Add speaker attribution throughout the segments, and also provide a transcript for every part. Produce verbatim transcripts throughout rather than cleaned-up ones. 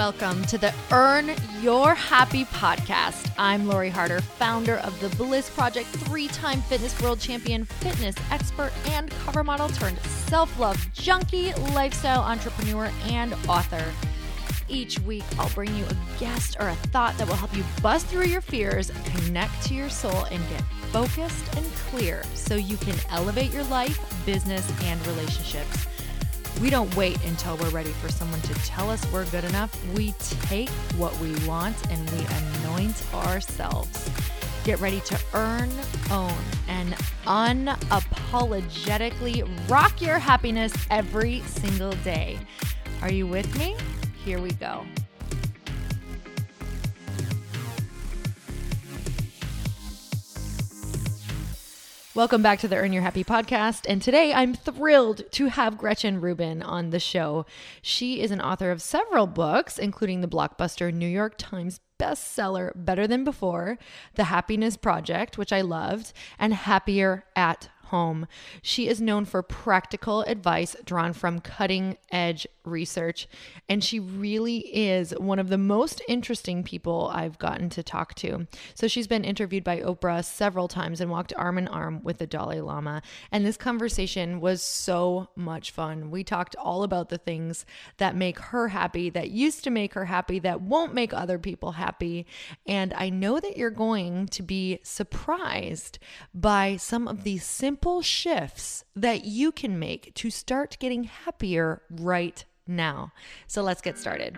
Speaker 1: Welcome to the Earn Your Happy podcast. I'm Lori Harder, founder of the Bliss Project, three-time fitness world champion, fitness expert, and cover model turned self-love junkie, lifestyle entrepreneur, and author. Each week, I'll bring you a guest or a thought that will help you bust through your fears, connect to your soul, and get focused and clear so you can elevate your life, business, and relationships. We don't wait until we're ready for someone to tell us we're good enough. We take what we want and we anoint ourselves. Get ready to earn, own, and unapologetically rock your happiness every single day. Are you with me? Here we go. Welcome back to the Earn Your Happy podcast. And today I'm thrilled to have Gretchen Rubin on the show. She is an author of several books, including the blockbuster New York Times bestseller Better Than Before, The Happiness Project, which I loved, and Happier at Home. She is known for practical advice drawn from cutting edge research, and she really is one of the most interesting people I've gotten to talk to. So she's been interviewed by Oprah several times and walked arm in arm with the Dalai Lama. And this conversation was so much fun. We talked all about the things that make her happy, that used to make her happy, that won't make other people happy. And I know that you're going to be surprised by some of these simple shifts that you can make to start getting happier right now. So let's get started.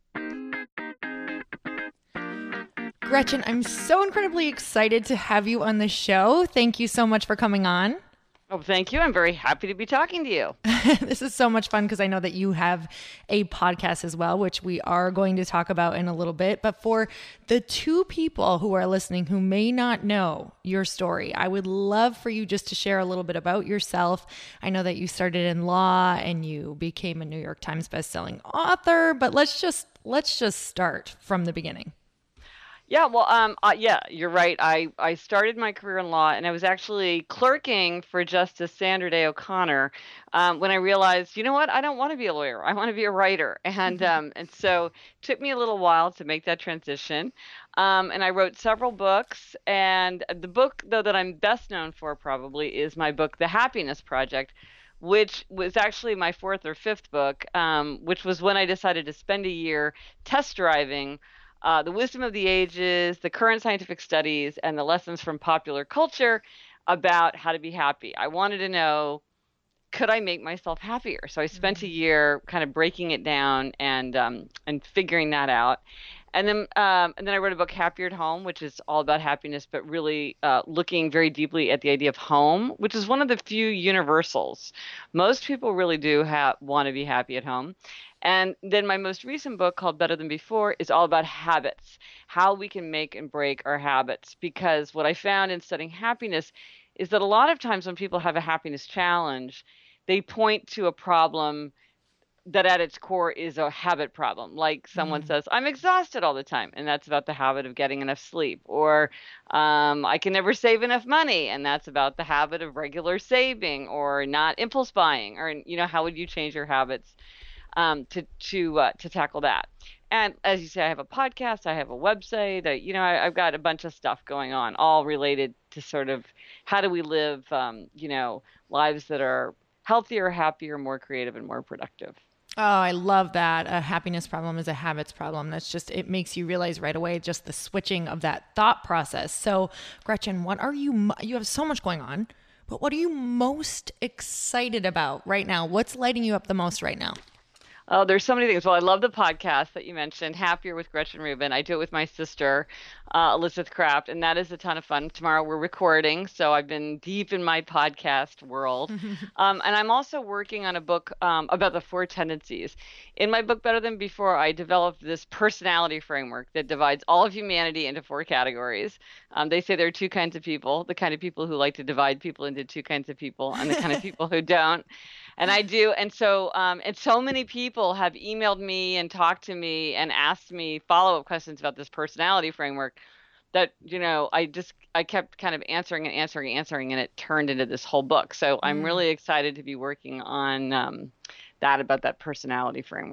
Speaker 1: Gretchen, I'm so incredibly excited to have you on the show. Thank you so much for coming on.
Speaker 2: Oh, thank you. I'm very happy to be talking to you.
Speaker 1: This is so much fun because I know that you have a podcast as well, which we are going to talk about in a little bit. But for the two people who are listening who may not know your story, I would love for you just to share a little bit about yourself. I know that you started in law and you became a New York Times bestselling author, but let's just let's just start from the beginning.
Speaker 2: Yeah, well, um, uh, yeah, you're right. I, I started my career in law, and I was actually clerking for Justice Sandra Day O'Connor um, when I realized, you know what, I don't want to be a lawyer. I want to be a writer. And um, and so it took me a little while to make that transition. Um, and I wrote several books. And the book, though, that I'm best known for probably is my book, The Happiness Project, which was actually my fourth or fifth book, um, which was when I decided to spend a year test driving Uh, the wisdom of the ages, the current scientific studies, and the lessons from popular culture about how to be happy. I wanted to know, could I make myself happier? So I spent a year kind of breaking it down and um, and figuring that out. And then um, and then I wrote a book, Happier at Home, which is all about happiness, but really uh, looking very deeply at the idea of home, which is one of the few universals. Most people really do ha- want to be happy at home. And then my most recent book, called Better Than Before, is all about habits, how we can make and break our habits. Because what I found in studying happiness is that a lot of times when people have a happiness challenge, they point to a problem that at its core is a habit problem. Like someone mm. says, I'm exhausted all the time, and that's about the habit of getting enough sleep. Or um, I can never save enough money, and that's about the habit of regular saving or not impulse buying. Or, you know, how would you change your habits um, to to uh, to tackle that? And as you say, I have a podcast, I have a website, I, you know, I, I've got a bunch of stuff going on, all related to sort of how do we live, um, you know, lives that are healthier, happier, more creative, and more productive.
Speaker 1: Oh, I love that. A happiness problem is a habits problem. That's just, it makes you realize right away, just the switching of that thought process. So Gretchen, what are you, you have so much going on, but what are you most excited about right now? What's lighting you up the most right now?
Speaker 2: Oh, there's so many things. Well, I love the podcast that you mentioned, Happier with Gretchen Rubin. I do it with my sister, uh, Elizabeth Kraft, and that is a ton of fun. Tomorrow we're recording, so I've been deep in my podcast world. um, and I'm also working on a book um, about the four tendencies. In my book, Better Than Before, I developed this personality framework that divides all of humanity into four categories. Um, they say there are two kinds of people, the kind of people who like to divide people into two kinds of people, and the kind of people who don't. And I do. And so um, and so many people have emailed me and talked to me and asked me follow-up questions about this personality framework that, you know, I just I kept kind of answering and answering and answering, and it turned into this whole book. So I'm really excited to be working on um, that, about that personality framework.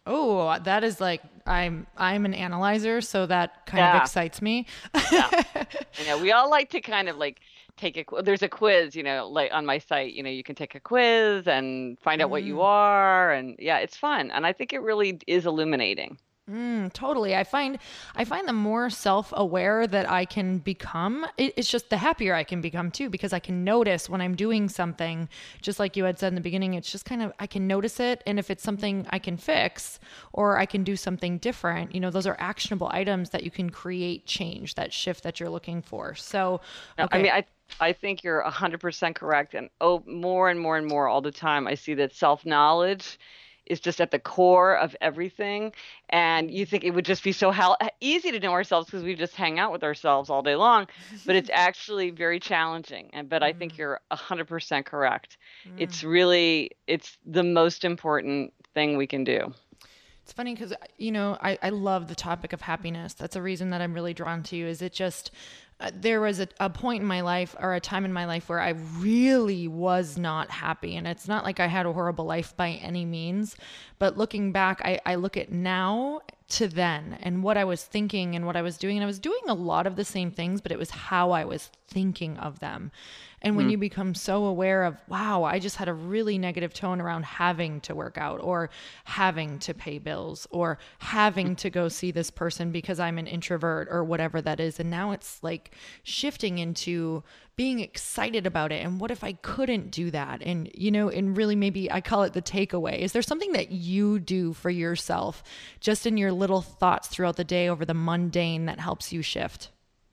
Speaker 1: Oh, that is like I'm I'm an analyzer, so that kind of
Speaker 2: Yeah.
Speaker 1: excites me.
Speaker 2: Yeah. You know, we all like to kind of like take a, qu- there's a quiz, you know, like on my site, you know, you can take a quiz and find out what you
Speaker 1: Mm.
Speaker 2: are. And yeah, it's fun. And I think it really is illuminating.
Speaker 1: Mm, totally. I find I find the more self-aware that I can become, it, it's just the happier I can become too, because I can notice when I'm doing something, just like you had said in the beginning, it's just kind of I can notice it, and if it's something I can fix or I can do something different, you know, those are actionable items that you can create change, that shift that you're looking for. So,
Speaker 2: No, I
Speaker 1: okay.
Speaker 2: mean, I I think you're one hundred percent correct. And oh, more and more and more all the time, I see that self-knowledge is just at the core of everything. And you think it would just be so hell easy to know ourselves because we just hang out with ourselves all day long, but it's actually very challenging. And but I think
Speaker 1: Mm,
Speaker 2: you're one hundred percent correct.
Speaker 1: mm.
Speaker 2: It's really it's the most important thing we can do.
Speaker 1: It's funny because, you know, I, I love the topic of happiness. That's a reason that I'm really drawn to you. Is it just, uh, there was a, a point in my life or a time in my life where I really was not happy. And it's not like I had a horrible life by any means. But looking back, I, I look at now to then and what I was thinking and what I was doing. And I was doing a lot of the same things, but it was how I was thinking of them. And when
Speaker 2: Mm.
Speaker 1: you become so aware of, wow, I just had a really negative tone around having to work out or having to pay bills or having to go see this person because I'm an introvert or whatever that is. And now it's like shifting into being excited about it. And what if I couldn't do that? And, you know, and really maybe I call it the takeaway. Is there something that you do for yourself just in your little thoughts throughout the day over the mundane that helps you shift?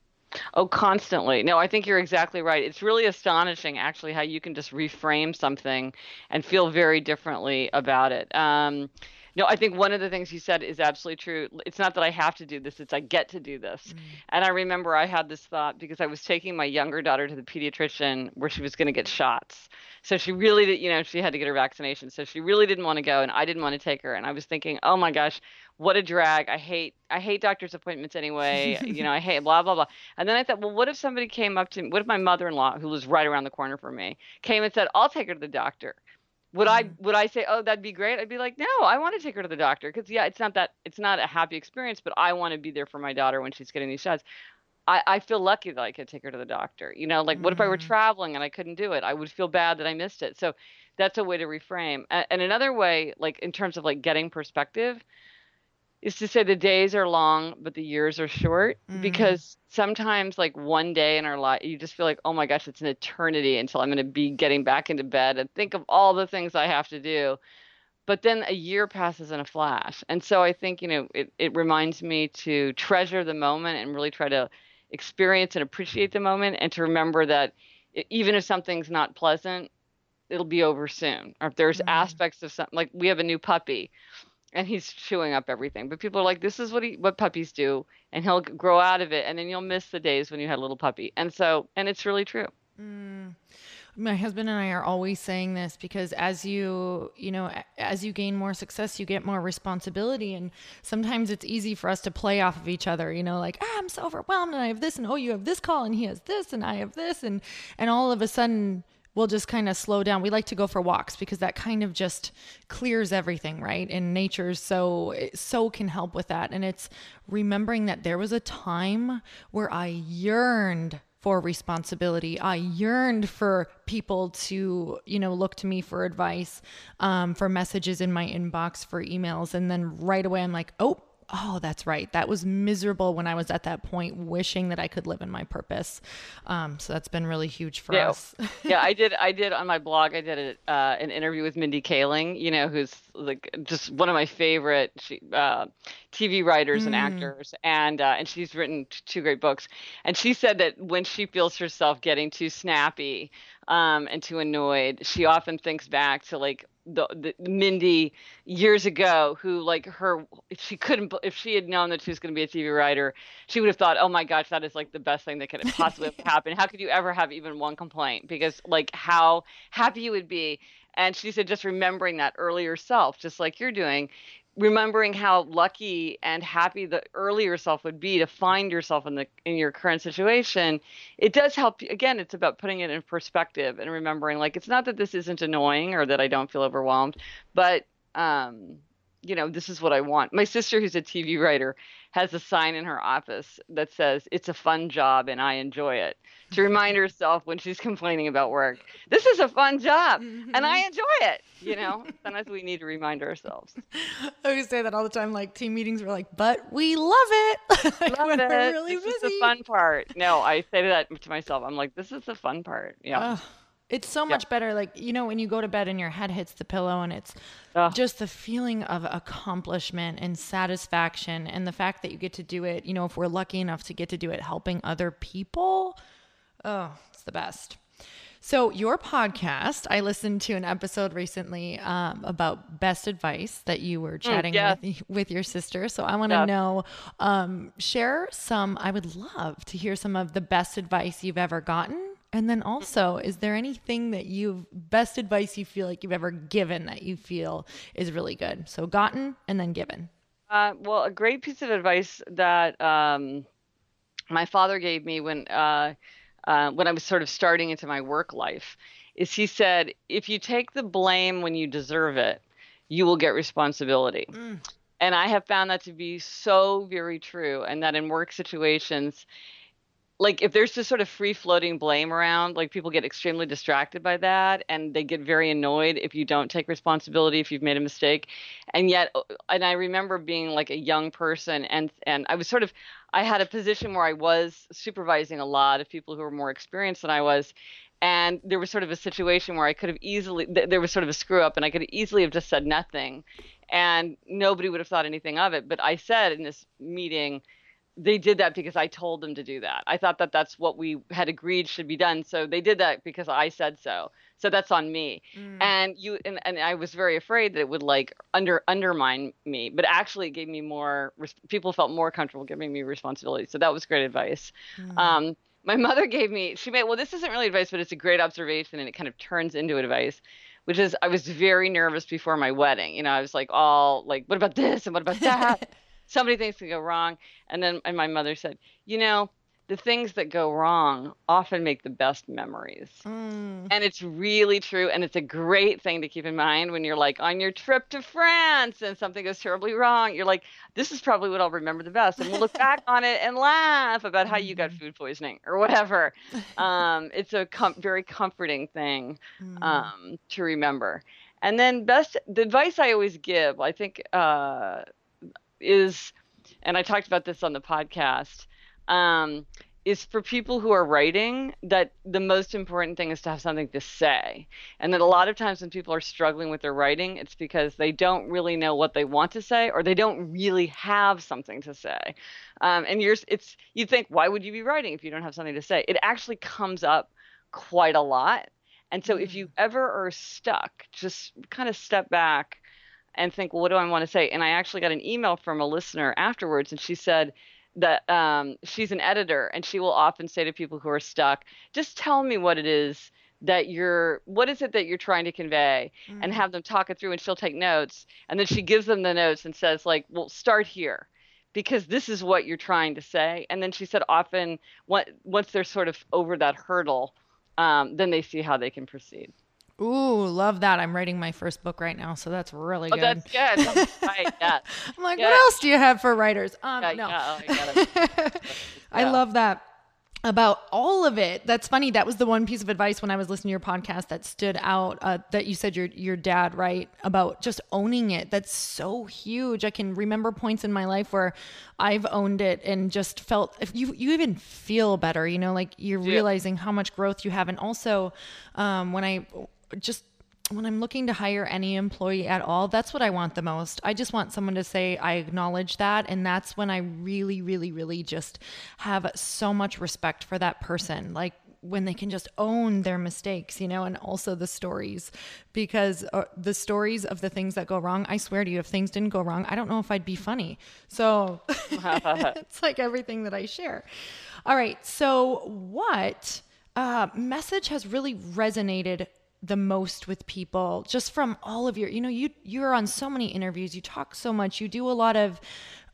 Speaker 2: Oh, constantly. No, I think you're exactly right. It's really astonishing, actually, how you can just reframe something and feel very differently about it. Um, no, I think one of the things you said is absolutely true. It's not that I have to do this, it's I get to do this.
Speaker 1: Mm.
Speaker 2: And I remember I had this thought because I was taking my younger daughter to the pediatrician where she was going to get shots. So she really did, you know, she had to get her vaccination. So she really didn't want to go, and I didn't want to take her. And I was thinking, oh my gosh, what a drag. I hate I hate doctor's appointments anyway. You know, I hate blah blah blah. And then I thought, well, what if somebody came up to me? What if my mother-in-law, who lives right around the corner from me, came and said, "I'll take her to the doctor." Would I
Speaker 1: Mm.
Speaker 2: would I say, "Oh, that'd be great"? I'd be like, "No, I want to take her to the doctor because yeah, it's not that it's not a happy experience, but I want to be there for my daughter when she's getting these shots." I, I feel lucky that I could take her to the doctor. You know, like what if I were
Speaker 1: Mm.
Speaker 2: traveling and I couldn't do it? I would feel bad that I missed it. So that's a way to reframe. A- And another way, like in terms of like getting perspective, is to say the days are long, but the years are short.
Speaker 1: Mm.
Speaker 2: Because sometimes, like one day in our life, you just feel like, oh my gosh, it's an eternity until I'm going to be getting back into bed and think of all the things I have to do. But then a year passes in a flash. And so I think, you know, it, it reminds me to treasure the moment and really try to experience and appreciate the moment and to remember that e- even if something's not pleasant, it'll be over soon. Or if there's
Speaker 1: Mm.
Speaker 2: aspects of something, like we have a new puppy and he's chewing up everything. But people are like, this is what he, what puppies do, and he'll g- grow out of it, and then you'll miss the days when you had a little puppy. And so, and it's really true.
Speaker 1: Mm. My husband and I are always saying this because as you, you know, a- as you gain more success, you get more responsibility. And sometimes it's easy for us to play off of each other, you know, like, ah, I'm so overwhelmed and I have this and oh, you have this call and he has this and I have this. And, and all of a sudden we'll just kind of slow down. We like to go for walks because that kind of just clears everything, right? And nature so, it so can help with that. And it's remembering that there was a time where I yearned for responsibility. I yearned for people to, you know, look to me for advice, um, for messages in my inbox, for emails. And then right away, I'm like, oh, oh, that's right. That was miserable when I was at that point, wishing that I could live in my purpose. Um, so that's been really huge for
Speaker 2: Yeah.
Speaker 1: us.
Speaker 2: Yeah, I did. I did on my blog. I did a, uh, an interview with Mindy Kaling, you know, who's like just one of my favorite she, uh, T V writers and
Speaker 1: Mm,
Speaker 2: actors, and uh, and she's written t- two great books. And she said that when she feels herself getting too snappy um, and too annoyed, she often thinks back to like the, the Mindy years ago, who like her, if she couldn't, b- if she had known that she was going to be a T V writer, she would have thought, "Oh my gosh, that is like the best thing that could possibly ever happen. How could you ever have even one complaint?" Because like how happy you would be. And she said, just remembering that earlier self, just like you're doing, remembering how lucky and happy the earlier self would be to find yourself in the in your current situation. It does help. Again, it's about putting it in perspective and remembering, like, it's not that this isn't annoying or that I don't feel overwhelmed, but um you know, this is what I want. My sister, who's a T V writer, has a sign in her office that says, "It's a fun job and I enjoy it," to remind herself when she's complaining about work, this is a fun job
Speaker 1: Mm-hmm.
Speaker 2: and I enjoy it. You know, sometimes we need to remind ourselves.
Speaker 1: I always say that all the time, like team meetings were like, but we love it. Like,
Speaker 2: Love
Speaker 1: when
Speaker 2: it.
Speaker 1: we're really
Speaker 2: This
Speaker 1: busy.
Speaker 2: is the fun part. No, I say that to myself. I'm like, this is the fun part. Yeah.
Speaker 1: Ugh. It's so much better. Like, you know, when you go to bed and your head hits the pillow and it's
Speaker 2: Ugh.
Speaker 1: just the feeling of accomplishment and satisfaction and the fact that you get to do it, you know, if we're lucky enough to get to do it helping other people. Oh, it's the best. So your podcast, I listened to an episode recently um, about best advice that you were chatting
Speaker 2: yes.
Speaker 1: with with your sister. So I want to
Speaker 2: Yes.
Speaker 1: know, um, share some, I would love to hear some of the best advice you've ever gotten. And then also, is there anything that you've, best advice you feel like you've ever given that you feel is really good? So gotten and then given.
Speaker 2: Uh, well, a great piece of advice that um, my father gave me when uh, uh, when I was sort of starting into my work life is he said, if you take the blame when you deserve it, you will get responsibility.
Speaker 1: Mm.
Speaker 2: And I have found that to be so very true. And that in work situations, like if there's this sort of free floating blame around, like people get extremely distracted by that and they get very annoyed if you don't take responsibility, if you've made a mistake. And yet, and I remember being like a young person and, and I was sort of, I had a position where I was supervising a lot of people who were more experienced than I was. And there was sort of a situation where I could have easily, th- there was sort of a screw up and I could easily have just said nothing and nobody would have thought anything of it. But I said in this meeting, they did that because I told them to do that. I thought that that's what we had agreed should be done. So they did that because I said so. So that's on me. Mm. And you and, and I was very afraid that it would like under undermine me, but actually it gave me more, people felt more comfortable giving me responsibility. So that was great advice. Mm. Um, my mother gave me, she made, well, this isn't really advice, but it's a great observation and it kind of turns into advice, which is I was very nervous before my wedding. You know, I was like all like, what about this and what about that? So many things can go wrong. And then and my mother said, you know, the things that go wrong often make the best memories. Mm. And it's really true. And it's a great thing to keep in mind when you're like on your trip to France and something goes terribly wrong. You're like, this is probably what I'll remember the best. And we'll look back on it and laugh about how you got food poisoning or whatever. Um, it's a com- very comforting thing um, to remember. And then best, the advice I always give, I think, uh, is, and I talked about this on the podcast, um, is for people who are writing that the most important thing is to have something to say. And that a lot of times when people are struggling with their writing, it's because they don't really know what they want to say or they don't really have something to say. Um, and you're, it's, you think, why would you be writing if you don't have something to say? It actually comes up quite a lot. And so mm. if you ever are stuck, just kind of step back and think, well, what do I want to say? And I actually got an email from a listener afterwards, and she said that um, she's an editor, and she will often say to people who are stuck, just tell me what it is that you're, what is it that you're trying to convey, mm. and have them talk it through, and she'll take notes. And then she gives them the notes and says, like, well, start here, because this is what you're trying to say. And then she said often, what, once they're sort of over that hurdle, um, then they see how they can proceed.
Speaker 1: Ooh, love that. I'm writing my first book right now, so that's really
Speaker 2: oh,
Speaker 1: good.
Speaker 2: That's good. That's right, yeah.
Speaker 1: I'm like,
Speaker 2: yeah.
Speaker 1: what else do you have for writers? Um,
Speaker 2: yeah,
Speaker 1: no.
Speaker 2: Yeah, oh, yeah.
Speaker 1: I love that about all of it. That's funny. That was the one piece of advice when I was listening to your podcast that stood out, uh, that you said your your dad, right, about just owning it. That's so huge. I can remember points in my life where I've owned it and just felt, if you you even feel better, you know, like you're
Speaker 2: yeah.
Speaker 1: realizing how much growth you have. And also um, when I just when I'm looking to hire any employee at all, that's what I want the most. I just want someone to say, I acknowledge that. And that's when I really, really, really just have so much respect for that person. Like when they can just own their mistakes, you know, and also the stories, because uh, the stories of the things that go wrong, I swear to you, if things didn't go wrong, I don't know if I'd be funny. So it's like everything that I share. All right. So what uh, message has really resonated the most with people, just from all of your, you know, you, you're on so many interviews, you talk so much, you do a lot of,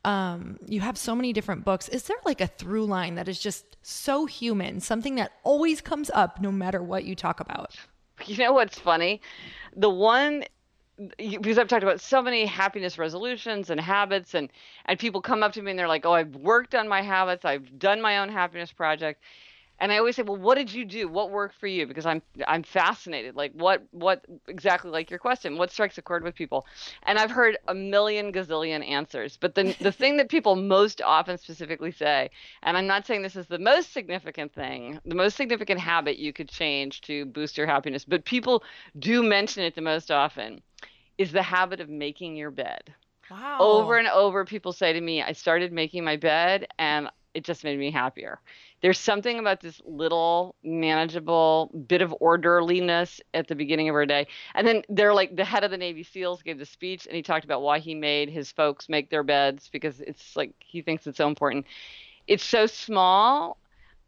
Speaker 1: um, you have so many different books. Is there like a through line that is just so human, something that always comes up no matter what you talk about?
Speaker 2: You know what's funny? The one because I've talked about so many happiness resolutions and habits, and and people come up to me and they're like, "Oh, I've worked on my habits. I've done my own happiness project." And I always say, "Well, what did you do? What worked for you?" Because I'm I'm fascinated. Like what what exactly, like your question, what strikes a chord with people? And I've heard a million gazillion answers. But the the thing that people most often specifically say, and I'm not saying this is the most significant thing, the most significant habit you could change to boost your happiness, but people do mention it the most often, is the habit of making your bed. Over
Speaker 1: Wow.
Speaker 2: and over, people say to me, I started making my bed and it just made me happier. There's something about this little manageable bit of orderliness at the beginning of our day. And then they're like, the head of the Navy SEALs gave the speech and he talked about why he made his folks make their beds, because it's like he thinks it's so important. It's so small.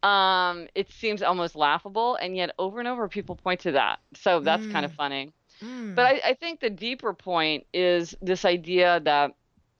Speaker 2: Um, it seems almost laughable. And yet over and over, people point to that. So that's kind of
Speaker 1: Mm,
Speaker 2: funny. But
Speaker 1: mm,
Speaker 2: I, I think the deeper point is this idea that,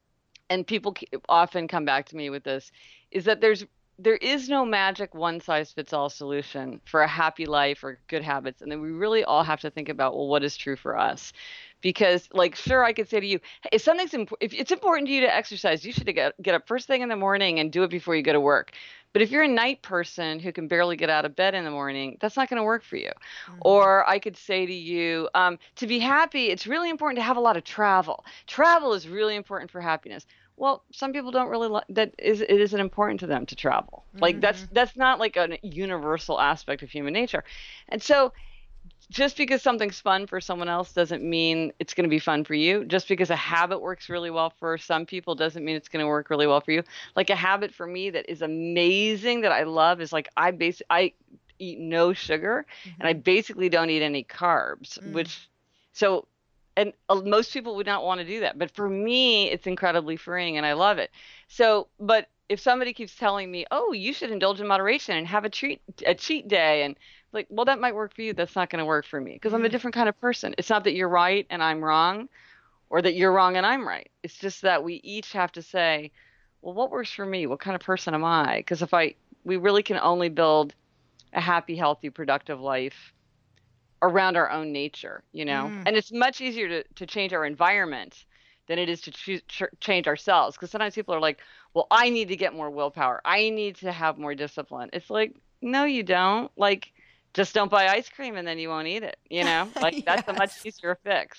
Speaker 2: and people ke- often come back to me with this, is that there's there is no magic one size fits all solution for a happy life or good habits, and then we really all have to think about, well, what is true for us? Because, like, sure, I could say to you, if something's imp- if it's important to you to exercise, you should get get up first thing in the morning and do it before you go to work. But if you're a night person who can barely get out of bed in the morning, that's not going to work for you.
Speaker 1: mhm,
Speaker 2: Or I could say to you, um, to be happy, it's really important to have a lot of travel. Travel is really important for happiness. Well, some people don't really like that. Is it isn't important to them to travel. Like that's
Speaker 1: mhm,
Speaker 2: that's not like a universal aspect of human nature. And so just because something's fun for someone else doesn't mean it's going to be fun for you. Just because a habit works really well for some people doesn't mean it's going to work really well for you. Like a habit for me that is amazing that I love is like I base I eat no sugar and I
Speaker 1: mhm,
Speaker 2: basically don't eat any carbs,
Speaker 1: mm.
Speaker 2: which so and uh, most people would not want to do that. But for me, it's incredibly freeing and I love it. So, but if somebody keeps telling me, "Oh, you should indulge in moderation and have a treat a cheat day," and like, well, that might work for you. That's not going to work for me because I'm a
Speaker 1: Mm.
Speaker 2: different kind of person. It's not that you're right and I'm wrong or that you're wrong and I'm right. It's just that we each have to say, well, what works for me? What kind of person am I? Because if I, we really can only build a happy, healthy, productive life around our own nature, you know?
Speaker 1: Mm.
Speaker 2: And it's much easier to, to change our environment than it is to choose, ch- change ourselves. Because sometimes people are like, well, I need to get more willpower. I need to have more discipline. It's like, no, you don't. Like, just don't buy ice cream and then you won't eat it, you know? Like, that's a much
Speaker 1: Yes.
Speaker 2: easier fix.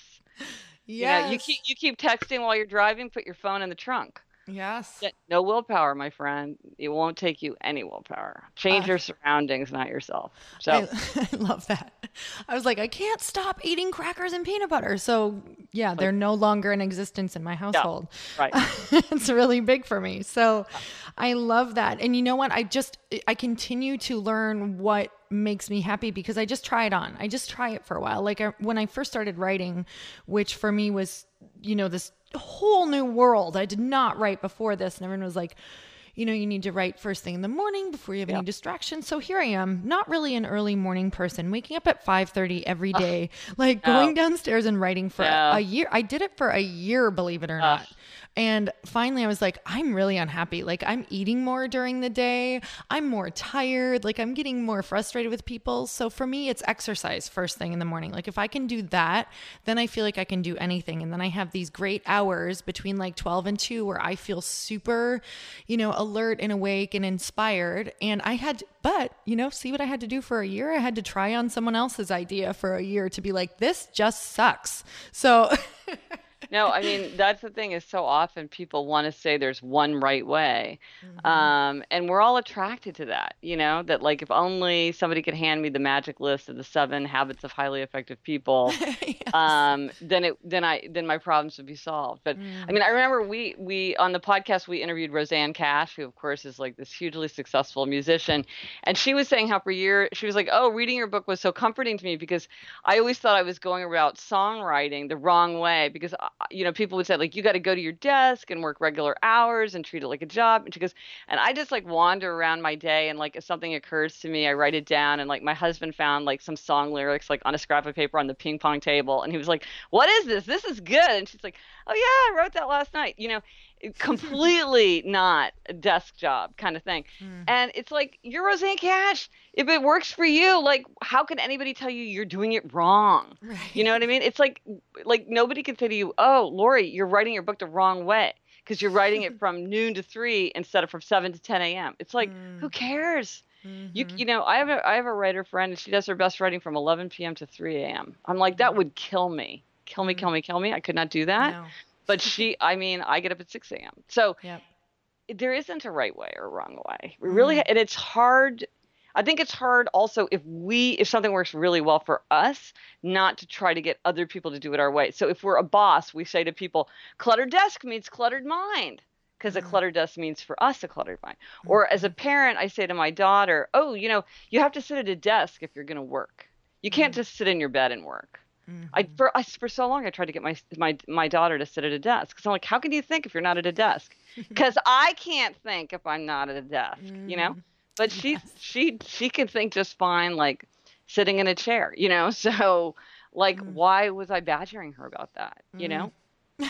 Speaker 2: You know, you keep
Speaker 1: Yes.
Speaker 2: you keep texting while you're driving, put your phone in the trunk.
Speaker 1: Yes.
Speaker 2: Yeah, no willpower, my friend. It won't take you any willpower. Change
Speaker 1: Uh,
Speaker 2: your surroundings, not yourself.
Speaker 1: I,
Speaker 2: So,
Speaker 1: I love that. I was like, I can't stop eating crackers and peanut butter. So, yeah, they're
Speaker 2: like,
Speaker 1: no longer in existence in my
Speaker 2: yeah,
Speaker 1: household.
Speaker 2: right.
Speaker 1: It's really big for me. So, I love that. And you know what? I just, I continue to learn what makes me happy because I just try it on. I just try it for a while. Like I, when I first started writing, which for me was, you know, this whole new world. I did not write before this. And everyone was like, you know, you need to write first thing in the morning before you have
Speaker 2: Yeah.
Speaker 1: any distractions. So here I am, not really an early morning person, waking up at five thirty every
Speaker 2: Ugh,
Speaker 1: day, like
Speaker 2: no,
Speaker 1: going downstairs and writing for a, a
Speaker 2: no.
Speaker 1: year. I did it for a year, believe it or
Speaker 2: Ugh,
Speaker 1: not. And finally I was like, I'm really unhappy. Like I'm eating more during the day. I'm more tired. Like I'm getting more frustrated with people. So for me, it's exercise first thing in the morning. Like if I can do that, then I feel like I can do anything. And then I have these great hours between like twelve and two where I feel super, you know, alert and awake and inspired. And I had, but, you know, see what I had to do for a year? I had to try on someone else's idea for a year to be like, this just sucks. So,
Speaker 2: No, I mean, that's the thing is so often people want to say there's one right way.
Speaker 1: Mhm.
Speaker 2: Um, and we're all attracted to that, you know, that like if only somebody could hand me the magic list of the seven habits of highly effective people,
Speaker 1: Yes.
Speaker 2: um, then it then I then my problems would be solved. But I
Speaker 1: Mm.
Speaker 2: mean, I remember we we on the podcast we interviewed Roseanne Cash, who of course is like this hugely successful musician, and she was saying how for years she was like, "Oh, reading your book was so comforting to me because I always thought I was going about songwriting the wrong way because uh, you know people would say like you got to go to your desk and work regular hours and treat it like a job." And she goes, "And I just like wander around my day and like if something occurs to me, I write it down." And like my husband found like some song lyrics like on a scrap of paper on the ping pong table, and he was like, "What is this? This is good." And she's like, "Oh yeah, I wrote that last night." You know, completely not a desk job kind of thing.
Speaker 1: Mm.
Speaker 2: And it's like, you're Roseanne Cash. If it works for you, like, how can anybody tell you you're doing it wrong?
Speaker 1: Right.
Speaker 2: You know what I mean? It's like, like nobody can say to you, oh, Lori, you're writing your book the wrong way because you're writing it from noon to three instead of from seven to ten a m. It's like,
Speaker 1: Mm.
Speaker 2: who cares? You
Speaker 1: Mm-hmm.
Speaker 2: you know, I have a I have a writer friend, and she does her best writing from eleven p m to three a m. I'm like, that would kill me. Kill me,
Speaker 1: Mm.
Speaker 2: kill me, kill me. I could not do that.
Speaker 1: No.
Speaker 2: But she, I mean, I get up at six a m. So
Speaker 1: Yep.
Speaker 2: there isn't a right way or wrong way. We
Speaker 1: Mm.
Speaker 2: really, and it's hard. I think it's hard also if we, if something works really well for us, not to try to get other people to do it our way. So if we're a boss, we say to people, cluttered desk means cluttered mind. Because a
Speaker 1: Mm.
Speaker 2: cluttered desk means for us a cluttered mind. Or as a parent, I say to my daughter, oh, you know, you have to sit at a desk if you're going to work. You can't
Speaker 1: Mm.
Speaker 2: just sit in your bed and work.
Speaker 1: Mhm.
Speaker 2: I for I, for so long I tried to get my my my daughter to sit at a desk because I'm like, how can you think if you're not at a desk? Because I can't think if I'm not at a desk, you know.
Speaker 1: Mm.
Speaker 2: But she
Speaker 1: Yes.
Speaker 2: she she can think just fine, like sitting in a chair, you know. So like,
Speaker 1: Mm.
Speaker 2: why was I badgering her about that, you
Speaker 1: Mm.
Speaker 2: know?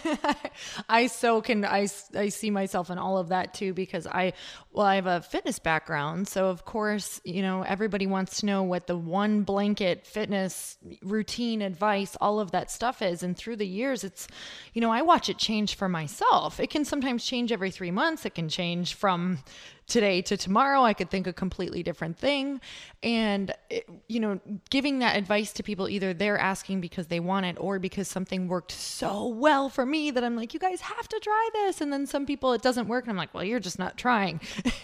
Speaker 1: I so can I, s- I see myself in all of that too because I well I have a fitness background, so of course, you know, everybody wants to know what the one blanket fitness routine advice, all of that stuff is, and through the years it's, you know, I watch it change for myself. It can sometimes change every three months. It can change from today to tomorrow. I could think a completely different thing. And, it, you know, giving that advice to people, either they're asking because they want it or because something worked so well for me that I'm like, you guys have to try this. And then some people, it doesn't work. And I'm like, well, you're just not trying.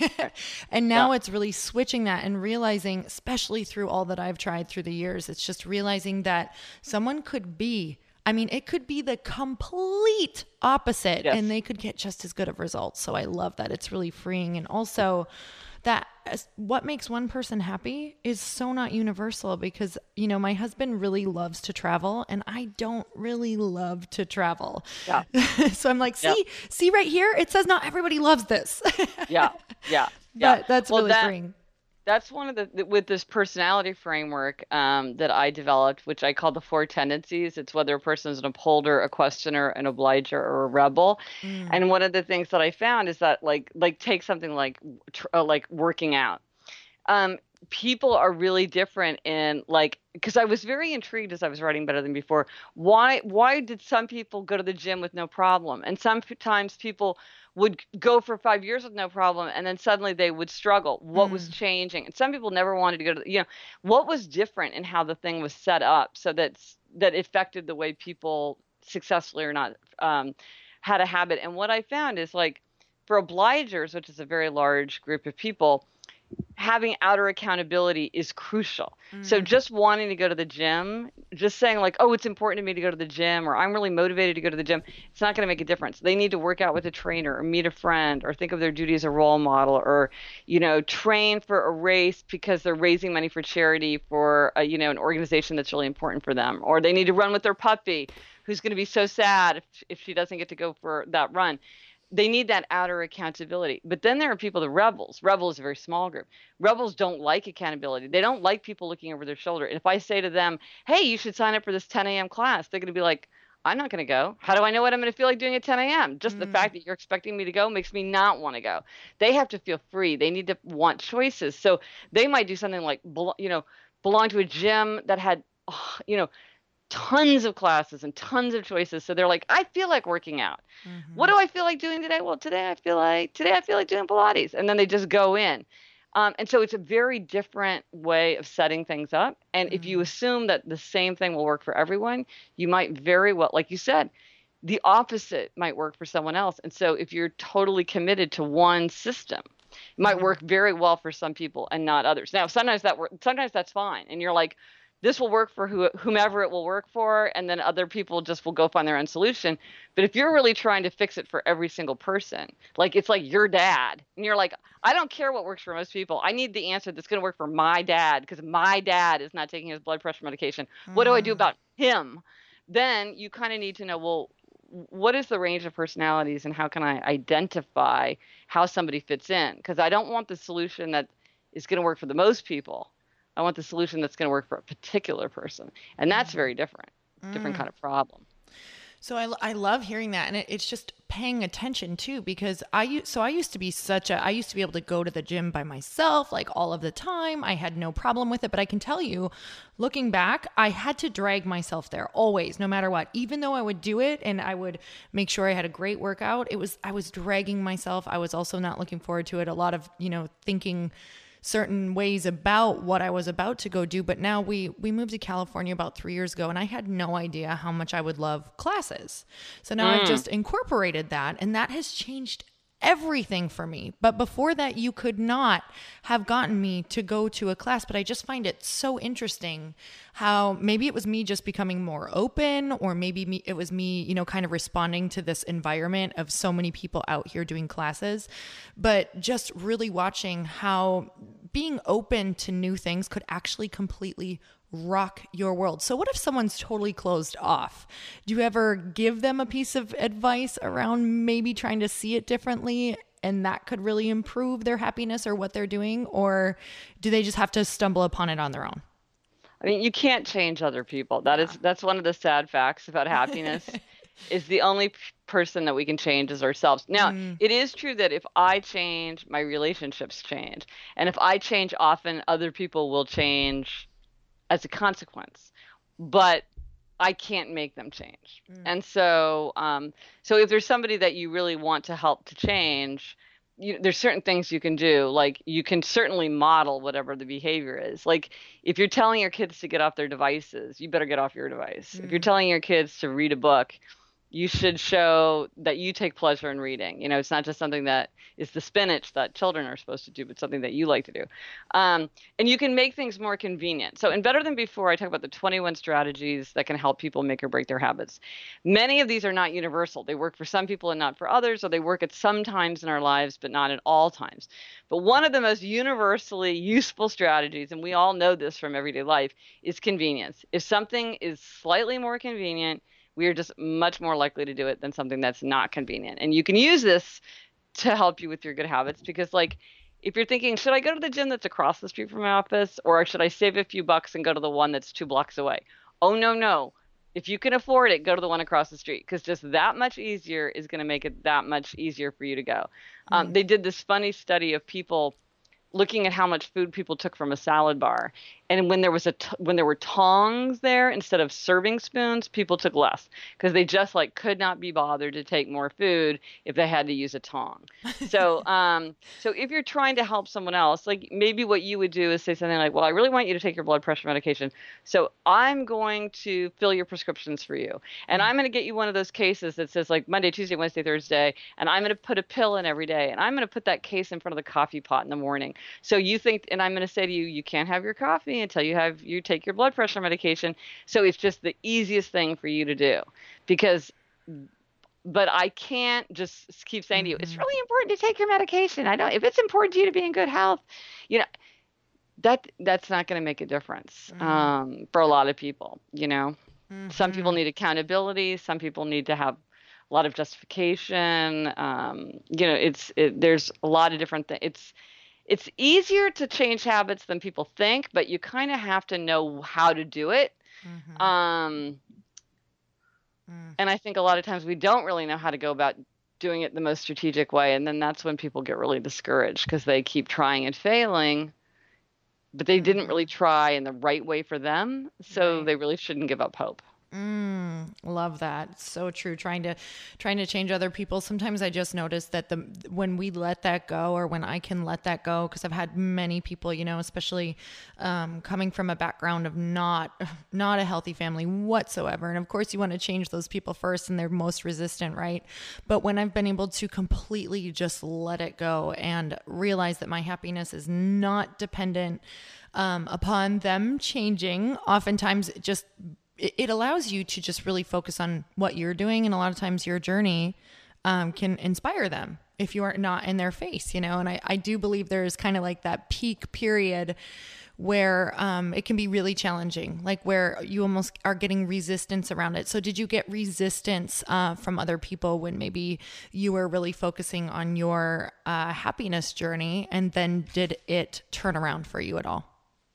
Speaker 1: And now
Speaker 2: Yeah.
Speaker 1: it's really switching that and realizing, especially through all that I've tried through the years, it's just realizing that someone could be I mean, it could be the complete opposite
Speaker 2: Yes.
Speaker 1: and they could get just as good of results. So I love that. It's really freeing. And also that as- what makes one person happy is so not universal because, you know, my husband really loves to travel and I don't really love to travel.
Speaker 2: Yeah.
Speaker 1: So I'm like, see,
Speaker 2: Yeah.
Speaker 1: see right here, it says not everybody loves this.
Speaker 2: Yeah. Yeah. Yeah.
Speaker 1: But that's
Speaker 2: Well,
Speaker 1: really
Speaker 2: that,
Speaker 1: freeing.
Speaker 2: that's one of the the- with this personality framework um, that I developed, which I call the four tendencies. It's whether a person is an upholder, a questioner, an obliger, or a rebel.
Speaker 1: Mm.
Speaker 2: And one of the things that I found is that like like take something like tr- uh, like working out. Um, people are really different in like because I was very intrigued as I was writing Better Than Before. Why why did some people go to the gym with no problem, and sometimes people would go for five years with no problem, and then suddenly they would struggle. What was
Speaker 1: Mm.
Speaker 2: changing? And some people never wanted to go to the, you know what was different in how the thing was set up so that that affected the way people successfully or not um, had a habit. And what I found is like for obligers, which is a very large group of people, having outer accountability is crucial. So
Speaker 1: Mm.
Speaker 2: just wanting to go to the gym, just saying like, oh, it's important to me to go to the gym, or I'm really motivated to go to the gym, it's not going to make a difference. They need to work out with a trainer or meet a friend or think of their duty as a role model or, you know, train for a race because they're raising money for charity for, a, you know, an organization that's really important for them. Or they need to run with their puppy who's going to be so sad if, if she doesn't get to go for that run. They need that outer accountability. But then there are people, the rebels. Rebel is a very small group. Rebels don't like accountability. They don't like people looking over their shoulder. And if I say to them, hey, you should sign up for this ten a m class, they're going to be like, I'm not going to go. How do I know what I'm going to feel like doing at ten a m? Just the
Speaker 1: Mm.
Speaker 2: fact that you're expecting me to go makes me not want to go. They have to feel free. They need to want choices. So they might do something like, you know, belong to a gym that had, you know, tons of classes and tons of choices. So they're like, I feel like working out.
Speaker 1: Mhm.
Speaker 2: What do I feel like doing today? Well, today I feel like today I feel like doing Pilates, and then they just go in. Um, and so it's a very different way of setting things up. And if you
Speaker 1: Mm.
Speaker 2: assume that the same thing will work for everyone, you might very well, like you said, the opposite might work for someone else. And so if you're totally committed to one system, it might
Speaker 1: Mhm.
Speaker 2: work very well for some people and not others. Now, sometimes that work, sometimes that's fine, and you're like, this will work for who, whomever it will work for, and then other people just will go find their own solution. But if you're really trying to fix it for every single person, like it's like your dad, and you're like, I don't care what works for most people. I need the answer that's going to work for my dad because my dad is not taking his blood pressure medication. What do I do
Speaker 1: Mm.
Speaker 2: about him? Then you kind of need to know, well, what is the range of personalities and how can I identify how somebody fits in? Because I don't want the solution that is going to work for the most people. I want the solution that's going to work for a particular person. And that's very different, different
Speaker 1: Mm.
Speaker 2: kind of problem.
Speaker 1: So I, I love hearing that. And it, it's just paying attention too, because I, u- so I used to be such a, I used to be able to go to the gym by myself, like all of the time. I had no problem with it. But I can tell you, looking back, I had to drag myself there always, no matter what. Even though I would do it and I would make sure I had a great workout, it was, I was dragging myself. I was also not looking forward to it. A lot of, you know, thinking certain ways about what I was about to go do. But now we we moved to California about three years ago, and I had no idea how much I would love classes. So now mm. I've just incorporated that, and that has changed everything for me. But before that, you could not have gotten me to go to a class. But I just find it so interesting how maybe it was me just becoming more open, or maybe me, it was me, you know, kind of responding to this environment of so many people out here doing classes, but just really watching how being open to new things could actually completely rock your world. So what if someone's totally closed off? Do you ever give them a piece of advice around maybe trying to see it differently, and that could really improve their happiness or what they're doing? Or do they just have to stumble upon it on their own?
Speaker 2: I mean, you can't change other people. That yeah. is, that's one of the sad facts about happiness is the only p- person that we can change is ourselves. Now, mm. it is true that if I change, my relationships change. And if I change often, other people will change as a consequence, but I can't make them change. Mm. And so, um, so if there's somebody that you really want to help to change, you, there's certain things you can do. Like you can certainly model whatever the behavior is. Like if you're telling your kids to get off their devices, you better get off your device. Mm. If you're telling your kids to read a book, you should show that you take pleasure in reading. You know, it's not just something that is the spinach that children are supposed to do, but something that you like to do. Um, and you can make things more convenient. So in Better Than Before, I talk about the twenty-one strategies that can help people make or break their habits. Many of these are not universal. They work for some people and not for others, or they work at some times in our lives, but not at all times. But one of the most universally useful strategies, and we all know this from everyday life, is convenience. If something is slightly more convenient, we are just much more likely to do it than something that's not convenient. And you can use this to help you with your good habits, because like if you're thinking, should I go to the gym that's across the street from my office, or should I save a few bucks and go to the one that's two blocks away? Oh, no, no. If you can afford it, go to the one across the street, because just that much easier is going to make it that much easier for you to go. Mm-hmm. Um, they did this funny study of people looking at how much food people took from a salad bar. And when there was a t- when there were tongs there instead of serving spoons, people took less, because they just like could not be bothered to take more food if they had to use a tong. So um so if you're trying to help someone else, like maybe what you would do is say something like, well, I really want you to take your blood pressure medication, so I'm going to fill your prescriptions for you, and I'm going to get you one of those cases that says like Monday, Tuesday, Wednesday, Thursday, and I'm going to put a pill in every day, and I'm going to put that case in front of the coffee pot in the morning. So you think, and I'm going to say to you, you can't have your coffee until you have you take your blood pressure medication. So it's just the easiest thing for you to do, because but I can't just keep saying to you, it's really important to take your medication. I know if it's important to you to be in good health, you know, that that's not going to make a difference mm. um, for a lot of people. You know, mm-hmm. Some people need accountability. Some people need to have a lot of justification. Um, you know, it's it, there's a lot of different things. It's It's easier to change habits than people think, but you kind of have to know how to do it. Mm-hmm. Um, mm. And I think a lot of times we don't really know how to go about doing it the most strategic way. And then that's when people get really discouraged, because they keep trying and failing, but they mm-hmm. didn't really try in the right way for them. So right. they really shouldn't give up hope.
Speaker 1: Mm, love that. So true. Trying to, trying to change other people. Sometimes I just notice that the, when we let that go, or when I can let that go, cause I've had many people, you know, especially, um, coming from a background of not, not a healthy family whatsoever. And of course you want to change those people first, and they're most resistant. Right. But when I've been able to completely just let it go and realize that my happiness is not dependent, um, upon them changing, oftentimes it just it allows you to just really focus on what you're doing. And a lot of times your journey um, can inspire them if you are not in their face, you know? And I, I do believe there's kind of like that peak period where um, it can be really challenging, like where you almost are getting resistance around it. So did you get resistance uh, from other people when maybe you were really focusing on your uh, happiness journey, and then did it turn around for you at all?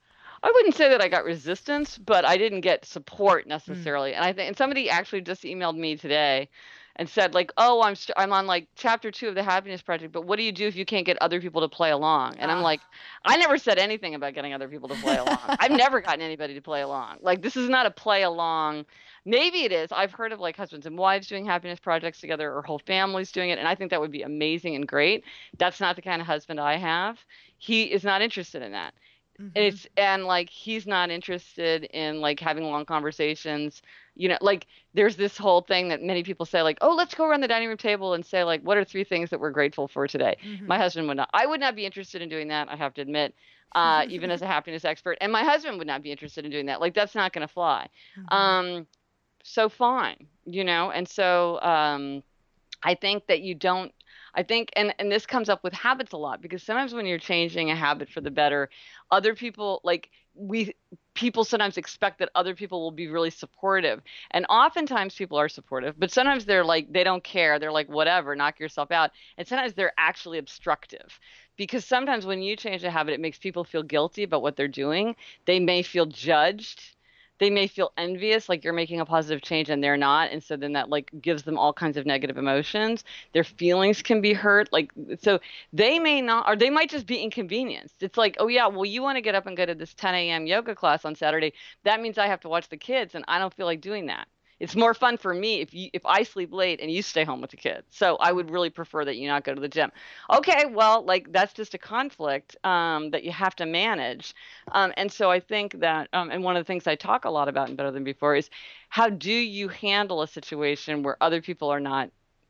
Speaker 2: I wouldn't say that I got resistance, but I didn't get support
Speaker 1: Mm.
Speaker 2: necessarily. And I think, and somebody actually just emailed me today and said like, "Oh, I'm st- I'm on like chapter two of the Happiness Project, but what do you do if you can't get other people to play along?" And I'm
Speaker 1: Ah.
Speaker 2: like, I never said anything about getting other people to play along. I've never gotten anybody to play along. Like, this is not a play along. Maybe it is. I've heard of like husbands and wives doing happiness projects together or whole families doing it, and I think that would be amazing and great. That's not the kind of husband I have. He is not interested in that. And
Speaker 1: Mm-hmm.
Speaker 2: it's and like he's not interested in like having long conversations. You know, like there's this whole thing that many people say, like, "Oh, let's go around the dining room table and say like, what are three things that we're grateful for today?"
Speaker 1: Mm-hmm.
Speaker 2: My husband would not. I would not be interested in doing that. I have to admit, uh, even as a happiness expert, and my husband would not be interested in doing that. Like that's not going to fly.
Speaker 1: Mm-hmm.
Speaker 2: Um, so fine, you know. And so um, I think that you don't. I think, and and this comes up with habits a lot because sometimes when you're changing a habit for the better, other people like we people sometimes expect that other people will be really supportive, and oftentimes people are supportive, but sometimes they're like they don't care. They're like whatever, knock yourself out, and sometimes they're actually obstructive. Because sometimes when you change a habit, it makes people feel guilty about what they're doing. They may feel judged, they may feel envious, like you're making a positive change and they're not. And so then that like gives them all kinds of negative emotions. Their feelings can be hurt. Like, so they may not, or they might just be inconvenienced. It's like, oh yeah, well, you want to get up and go to this ten a m yoga class on Saturday. That means I have to watch the kids and I don't feel like doing that. It's more fun for me if you if I sleep late and you stay home with the kids. So I would really prefer that you not go to the gym. Okay, well, like that's just a conflict um, that you have to manage. Um, and so I think that, um, and one of the things I talk a lot about in Better Than Before is how do you handle a situation where other people are not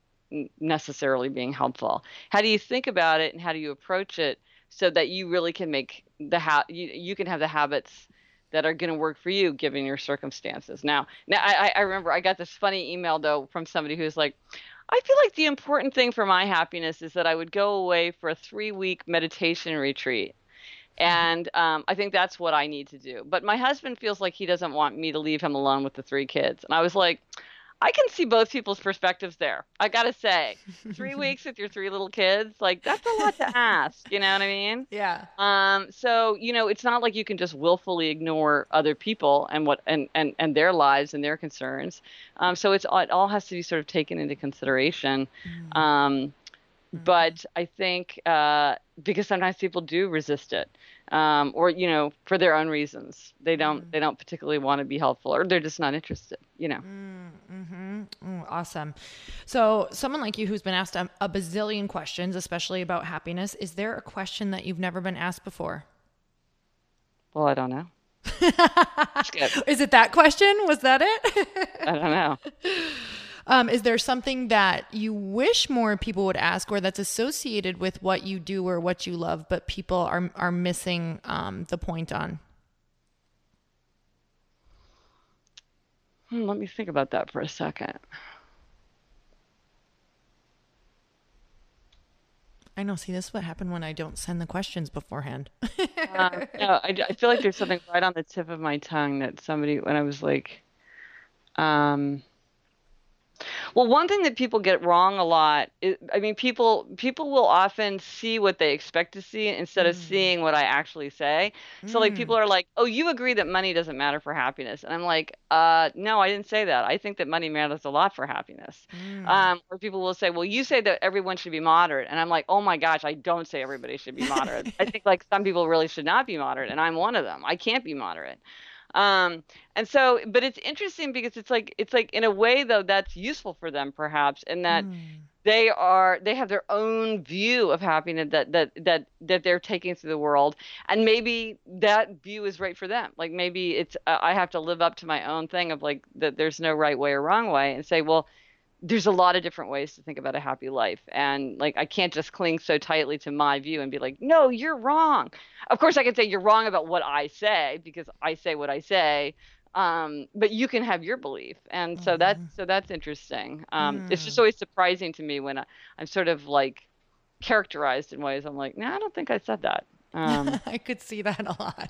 Speaker 2: necessarily being helpful? How do you think about it and how do you approach it so that you really can make the ha- you, you can have the habits that are going to work for you given your circumstances. Now, now I, I remember I got this funny email though from somebody who's like, I feel like the important thing for my happiness is that I would go away for a three week meditation retreat. And um, I think that's what I need to do. But my husband feels like he doesn't want me to leave him alone with the three kids. And I was like, I can see both people's perspectives there. I gotta say, three weeks with your three little kids, like that's a lot to ask. You know what I mean?
Speaker 1: Yeah.
Speaker 2: Um, so you know, it's not like you can just willfully ignore other people and what and and and their lives and their concerns. Um, so it's it all has to be sort of taken into consideration. Um,
Speaker 1: Mm-hmm.
Speaker 2: but I think uh, because sometimes people do resist it, um, or you know, for their own reasons, they don't they don't particularly want to be helpful, or they're just not interested. You know.
Speaker 1: Mm-hmm. Mm, awesome. So, someone like you who's been asked a, a bazillion questions, especially about happiness, is there a question that you've never been asked before?
Speaker 2: Well, I don't know. Skip.
Speaker 1: Is it that question? Was that
Speaker 2: I
Speaker 1: it?
Speaker 2: don't know.
Speaker 1: um, is there something that you wish more people would ask, or that's associated with what you do or what you love, but people are are missing um, the point on?
Speaker 2: Hmm, let me think about that for a second.
Speaker 1: I know. See, this is what happened when I don't send the questions beforehand.
Speaker 2: Um, no, I, I feel like there's something right on the tip of my tongue that somebody, when I was like, um, well, one thing that people get wrong a lot is, I mean, people people will often see what they expect to see instead of
Speaker 1: Mm,
Speaker 2: seeing what I actually say. So like
Speaker 1: mm,
Speaker 2: people are like, "Oh, you agree that money doesn't matter for happiness." And I'm like, "Uh, no, I didn't say that. I think that money matters a lot for happiness."
Speaker 1: mm.
Speaker 2: Um, or people will say, "Well, you say that everyone should be moderate." And I'm like, "Oh my gosh, I don't say everybody should be moderate. I think like some people really should not be moderate, and I'm one of them. I can't be moderate." Um, and so, but it's interesting because it's like it's like in a way though that's useful for them perhaps, in that
Speaker 1: Mm,
Speaker 2: they are they have their own view of happiness that that that that they're taking through the world, and maybe that view is right for them. Like maybe it's uh, I have to live up to my own thing of like that there's no right way or wrong way, and say, well, there's a lot of different ways to think about a happy life. And like, I can't just cling so tightly to my view and be like, no, you're wrong. Of course, I can say you're wrong about what I say because I say what I say. Um, but you can have your belief. And so that's,
Speaker 1: mhm,
Speaker 2: so that's interesting. Um, it's just
Speaker 1: mm.
Speaker 2: always surprising to me when I, I'm sort of like characterized in ways I'm like, no, I don't think I said that. Um,
Speaker 1: I could see that a lot.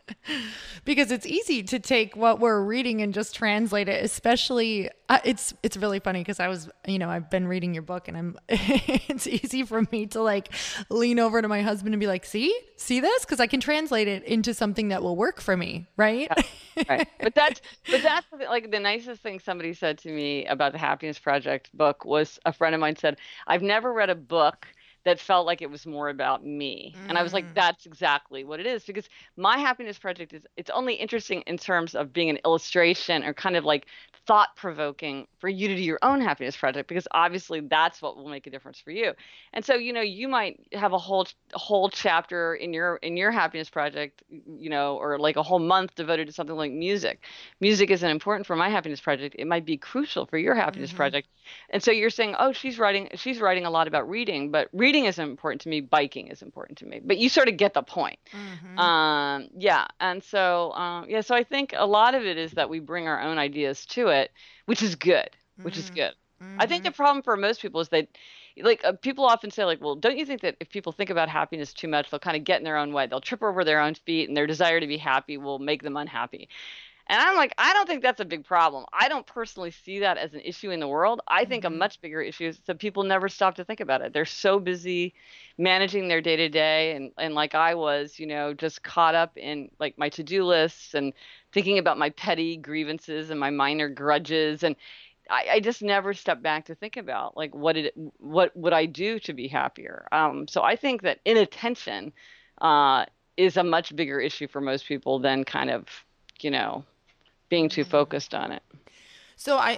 Speaker 1: Because it's easy to take what we're reading and just translate it, especially uh, it's it's really funny because I was, you know, I've been reading your book and I'm it's easy for me to like lean over to my husband and be like, see see this, because I can translate it into something that will work for me, right?
Speaker 2: Yeah, right. But that's but that's like the nicest thing somebody said to me about the Happiness Project book was a friend of mine said, I've never read a book that felt like it was more about me. And I was like,
Speaker 1: Mm.
Speaker 2: that's exactly what it is. Because my Happiness Project is, it's only interesting in terms of being an illustration or kind of like thought provoking for you to do your own Happiness Project, because obviously that's what will make a difference for you. And so, you know, you might have a whole a whole chapter in your in your Happiness Project, you know, or like a whole month devoted to something like music. Music isn't important for my Happiness Project. It might be crucial for your Happiness
Speaker 1: Mm-hmm.
Speaker 2: Project. And so you're saying, oh, she's writing she's writing a lot about reading, but reading isn't important to me. Biking is important to me. But you sort of get the point.
Speaker 1: Mm-hmm.
Speaker 2: Um, yeah. And so, um, yeah, so I think a lot of it is that we bring our own ideas to it, which is good, which is good. I think
Speaker 1: Mm-hmm.
Speaker 2: the problem for most people is that, like, uh, people often say, like, well, don't you think that if people think about happiness too much, they'll kind of get in their own way. They'll trip over their own feet, and their desire to be happy will make them unhappy. And I'm like, I don't think that's a big problem. I don't personally see that as an issue in the world. I think a
Speaker 1: Mm-hmm.
Speaker 2: much bigger issue is that people never stop to think about it. They're so busy managing their day to day, and and like I was, you know, just caught up in like my to-do lists and thinking about my petty grievances and my minor grudges, and I, I just never stepped back to think about like what did it, what would I do to be happier. Um, so I think that inattention uh, is a much bigger issue for most people than kind of, you know, being too focused on it.
Speaker 1: So I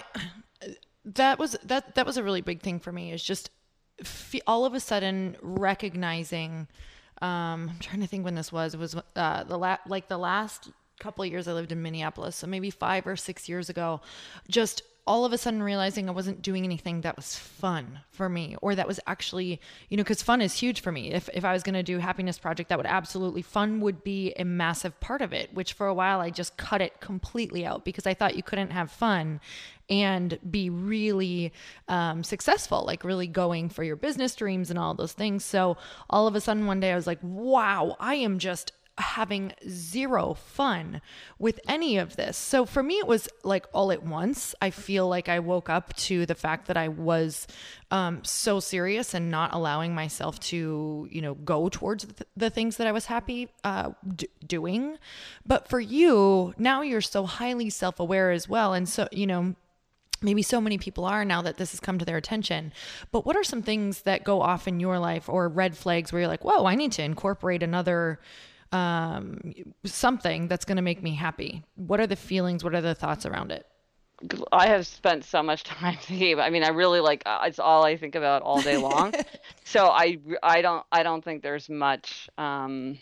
Speaker 1: that was that that was a really big thing for me, is just fe- all of a sudden recognizing um I'm trying to think when this was it was uh the la- like the last couple of years I lived in Minneapolis, so maybe five or six years ago, just all of a sudden realizing I wasn't doing anything that was fun for me, or that was actually, you know, because fun is huge for me. If if I was going to do Happiness Project, that would absolutely, fun would be a massive part of it, which for a while I just cut it completely out because I thought you couldn't have fun and be really um, successful, like really going for your business dreams and all those things. So all of a sudden one day I was like, wow, I am just having zero fun with any of this. So for me, it was like all at once. I feel like I woke up to the fact that I was um, so serious and not allowing myself to, you know, go towards th- the things that I was happy uh, d- doing. But for you, now you're so highly self-aware as well. And so, you know, maybe so many people are now that this has come to their attention. But what are some things that go off in your life, or red flags where you're like, whoa, I need to incorporate another um something that's going to make me happy? What are the feelings, what are the thoughts around it?
Speaker 2: I have spent so much time thinking about, I mean, I really like, uh, it's all I think about all day long. So I, I don't, I don't think there's much um,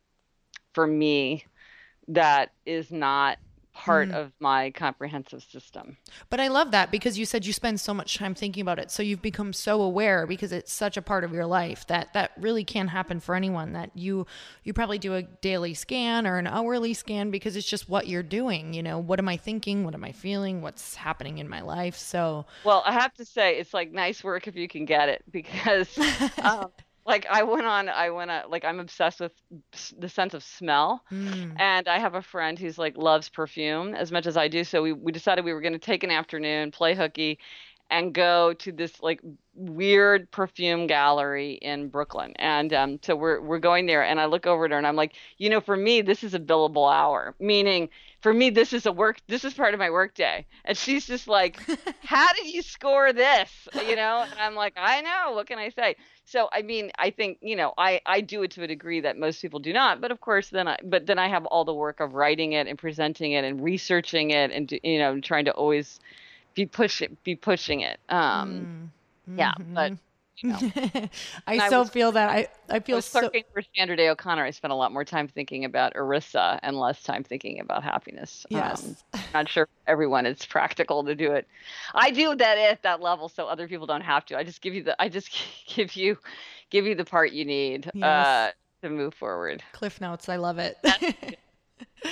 Speaker 2: for me that is not part
Speaker 1: Mm.
Speaker 2: of my comprehensive system.
Speaker 1: But I love that, because you said you spend so much time thinking about it, so you've become so aware because it's such a part of your life that that really can happen for anyone. That you you probably do a daily scan or an hourly scan because it's just what you're doing. You know, what am I thinking, what am I feeling, what's happening in my life? So
Speaker 2: Well, I have to say, it's like nice work if you can get it, because um, like I went on, I went on, like I'm obsessed with s- the sense of smell.
Speaker 1: mm,
Speaker 2: And I have a friend who's like loves perfume as much as I do. So we, we decided we were going to take an afternoon, play hooky, and go to this like weird perfume gallery in Brooklyn. And um, so we're we're going there, and I look over at her and I'm like, you know, for me, this is a billable hour, meaning for me, this is a work, this is part of my work day. And she's just like, how did you score this? You know? And I'm like, I know, what can I say? So, I mean, I think, you know, I, I do it to a degree that most people do not, but of course then I, but then I have all the work of writing it and presenting it and researching it and, you know, trying to always be pushing, be pushing it. Um,
Speaker 1: mm,
Speaker 2: yeah, but
Speaker 1: mhm.
Speaker 2: you know,
Speaker 1: I
Speaker 2: and I
Speaker 1: so
Speaker 2: was
Speaker 1: feel that. I I
Speaker 2: I
Speaker 1: feel
Speaker 2: was
Speaker 1: so.
Speaker 2: clerking for Sandra Day O'Connor. I spent a lot more time thinking about ERISA and less time thinking about happiness. Um,
Speaker 1: Yes.
Speaker 2: not sure for everyone it's practical to do it. I do that at that level, so other people don't have to. I just give you the I just give you give you the part you need
Speaker 1: Yes.
Speaker 2: uh, to move forward.
Speaker 1: Cliff notes. I love it.
Speaker 2: That's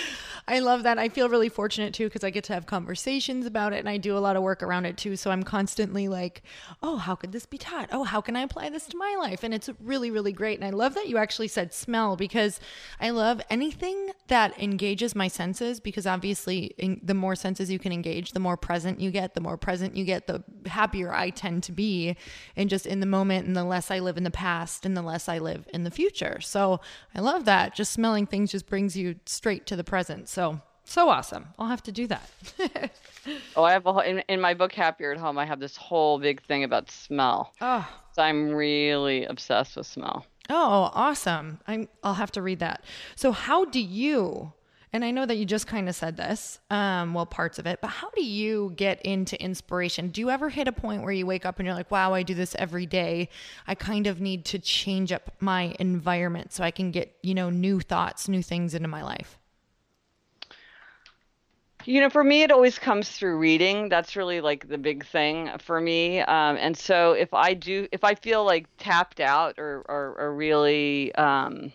Speaker 1: I love that. I feel really fortunate too because I get to have conversations about it and I do a lot of work around it too. So I'm constantly like, oh, how could this be taught? Oh, how can I apply this to my life? And it's really, really great. And I love that you actually said smell because I love anything that engages my senses because obviously in, the more senses you can engage, the more present you get, the more present you get, the happier I tend to be and just in the moment and the less I live in the past and the less I live in the future. So I love that. Just smelling things just brings you straight to the present. So, so awesome. I'll have to do that.
Speaker 2: Oh, I have a whole, in, in my book, Happier at Home, I have this whole big thing about smell.
Speaker 1: Oh,
Speaker 2: So I'm really obsessed with smell.
Speaker 1: oh, awesome. I'm, I'll have to read that. So how do you, and I know that you just kind of said this, um, well, parts of it, but how do you get into inspiration? Do you ever hit a point where you wake up and you're like, wow, I do this every day. I kind of need to change up my environment so I can get, you know, new thoughts, new things into my life?
Speaker 2: You know, for me, it always comes through reading. That's really like the big thing for me. Um, and so if I do, if I feel like tapped out or, or, or really, um,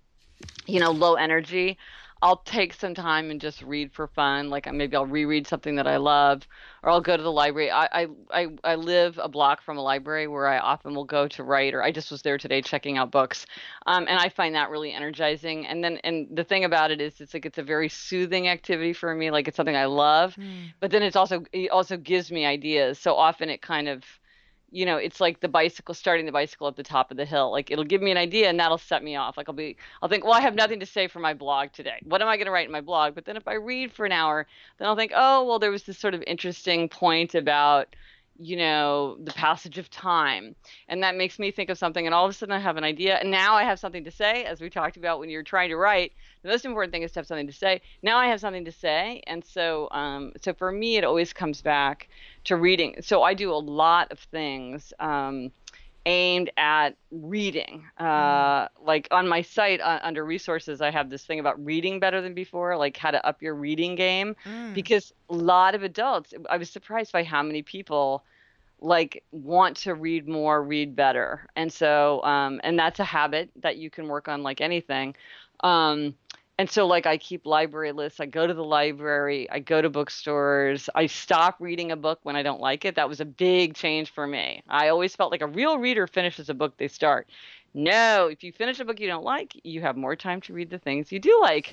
Speaker 2: you know, low energy, I'll take some time and just read for fun. Like uh, maybe I'll reread something that I love, or I'll go to the library. I, I, I, I live a block from a library where I often will go to write, or I just was there today checking out books. Um, and I find that really energizing. And then, and the thing about it is it's like, it's a very soothing activity for me. Like it's something I love,
Speaker 1: Mm.
Speaker 2: but then it's also, it also gives me ideas. So often it kind of, you know, it's like the bicycle, starting the bicycle at the top of the hill. Like it'll give me an idea and that'll set me off. Like I'll be, I'll think, well, I have nothing to say for my blog today. What am I going to write in my blog? But then if I read for an hour, then I'll think, oh, well, there was this sort of interesting point about, you know, the passage of time. And that makes me think of something. And all of a sudden I have an idea. And now I have something to say, as we talked about when you're trying to write. The most important thing is to have something to say. Now I have something to say. And so, um, so for me, it always comes back to reading. So I do a lot of things um, aimed at reading. Uh, like on my site uh, under resources, I have this thing about reading better than before, like how to up your reading game.
Speaker 1: Mm.
Speaker 2: Because a lot of adults, I was surprised by how many people like want to read more, read better. And so, um, and that's a habit that you can work on like anything. Um, and so like I keep library lists. I go to the library, I go to bookstores. I stop reading a book when I don't like it. That was a big change for me. I always felt like a real reader finishes a book they start. No, if you finish a book you don't like, you have more time to read the things you do like.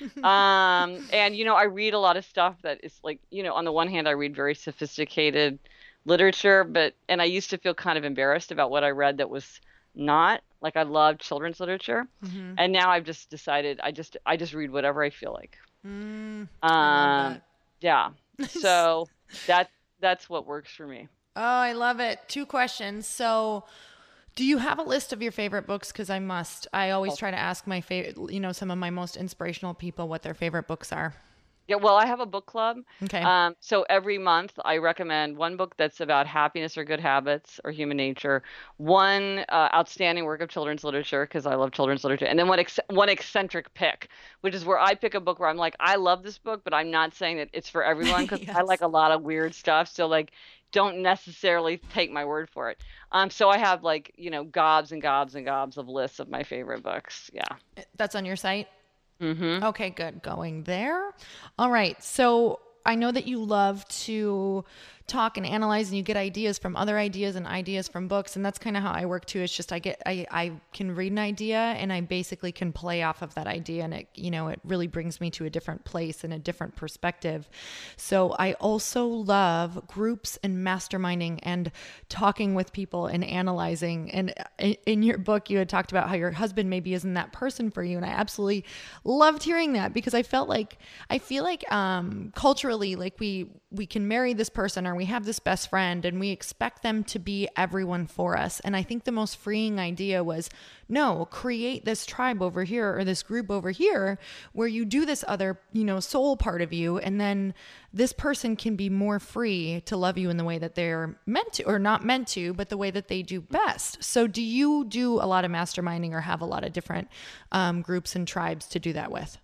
Speaker 2: Um, and you know, I read a lot of stuff that is like, you know, on the one hand, I read very sophisticated literature, but and I used to feel kind of embarrassed about what I read that was not like I loved children's literature,
Speaker 1: Mm-hmm.
Speaker 2: and now I've just decided I just I just read whatever I feel like.
Speaker 1: Mm, I love
Speaker 2: Um, yeah,
Speaker 1: that.
Speaker 2: so that that's what works for me.
Speaker 1: Oh, I love it. Two questions. So, do you have a list of your favorite books? Because I must. I always
Speaker 2: Oh.
Speaker 1: try to ask my favorite, you know, some of my most inspirational people what their favorite books are.
Speaker 2: Yeah, well, I have a book club.
Speaker 1: Okay.
Speaker 2: Um, so every month I recommend one book that's about happiness or good habits or human nature, one uh, outstanding work of children's literature because I love children's literature, and then one ex- one eccentric pick, which is where I pick a book where I'm like, I love this book, but I'm not saying that it's for everyone because I
Speaker 1: Yes.
Speaker 2: like a lot of weird stuff. So like, don't necessarily take my word for it. Um, so I have like, you know, gobs and gobs and gobs of lists of my favorite books. Yeah.
Speaker 1: That's on your site?
Speaker 2: Mm-hmm.
Speaker 1: Okay, good. Going there. All right. So I know that you love to talk and analyze and you get ideas from other ideas and ideas from books. And that's kind of how I work too. It's just I get I, I can read an idea and I basically can play off of that idea and it, you know, it really brings me to a different place and a different perspective. So I also love groups and masterminding and talking with people and analyzing. And in, in your book, you had talked about how your husband maybe isn't that person for you. And I absolutely loved hearing that because I felt like, I feel like um, culturally, like we, we can marry this person or we have this best friend and we expect them to be everyone for us. And I think the most freeing idea was, no, create this tribe over here or this group over here where you do this other, you know, soul part of you. And then this person can be more free to love you in the way that they're meant to, or not meant to, but the way that they do best. So do you do a lot of masterminding or have a lot of different um, groups and tribes to do that with?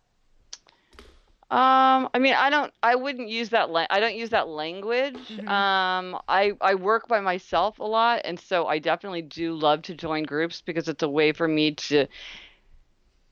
Speaker 2: Um, I mean, I don't, I wouldn't use that, la- I don't use that language.
Speaker 1: Mm-hmm.
Speaker 2: Um, I, I work by myself a lot, and so I definitely do love to join groups because it's a way for me to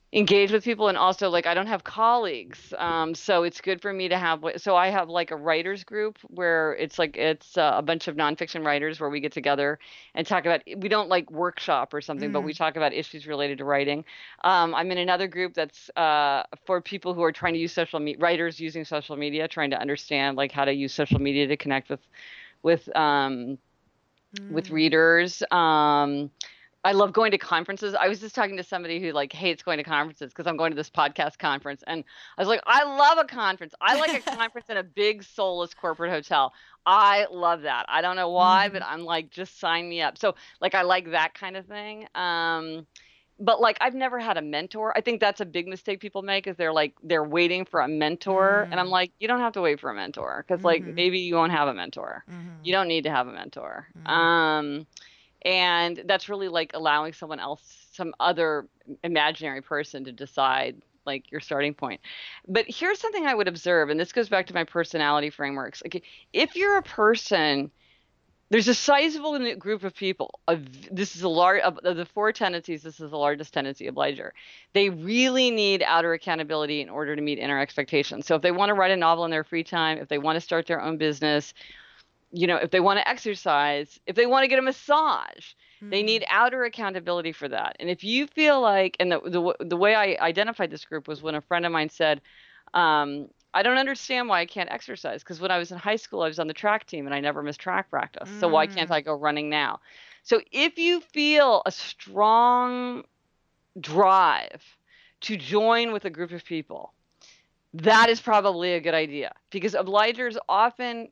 Speaker 2: engage with people, and also like I don't have colleagues, um so it's good for me to have, so I have like a writers group where it's like it's uh, a bunch of nonfiction writers where we get together and talk about, we don't like workshop or something, but we
Speaker 1: Mm.
Speaker 2: talk about issues related to writing. um I'm in another group that's uh for people who are trying to use social media, writers using social media, trying to understand like how to use social media to connect with with um with
Speaker 1: Mm.
Speaker 2: readers. um I love going to conferences. I was just talking to somebody who like hates going to conferences because I'm going to this podcast conference, and I was like, I love a conference. I like a conference in a big soulless corporate hotel. I love that. I don't know why, but
Speaker 1: Mhm.
Speaker 2: I'm like, just sign me up. So like I like that kind of thing. Um but like I've never had a mentor. I think that's a big mistake people make, is they're like they're waiting for a mentor, and I'm
Speaker 1: Mm.
Speaker 2: like, you don't have to wait for a mentor, because like
Speaker 1: Mhm.
Speaker 2: maybe you won't have a mentor. You
Speaker 1: Mhm.
Speaker 2: don't need to have a mentor.
Speaker 1: Mm.
Speaker 2: Um and that's really like allowing someone else, some other imaginary person, to decide like your starting point. But here's something I would observe, and this goes back to my personality frameworks. Like if you're a person, there's a sizable n- group of people of, this is a large of the four tendencies, this is the largest tendency, obliger. They really need outer accountability in order to meet inner expectations. So if they want to write a novel in their free time, if they want to start their own business, you know, if they want to exercise, if they want to get a massage, they
Speaker 1: Mm.
Speaker 2: need outer accountability for that. And if you feel like, and the the, the way I identified this group was when a friend of mine said, um, I don't understand why I can't exercise, because when I was in high school, I was on the track team and I never missed track practice. So why can't
Speaker 1: Mm.
Speaker 2: I go running now? So if you feel a strong drive to join with a group of people, that is probably a good idea, because obligers often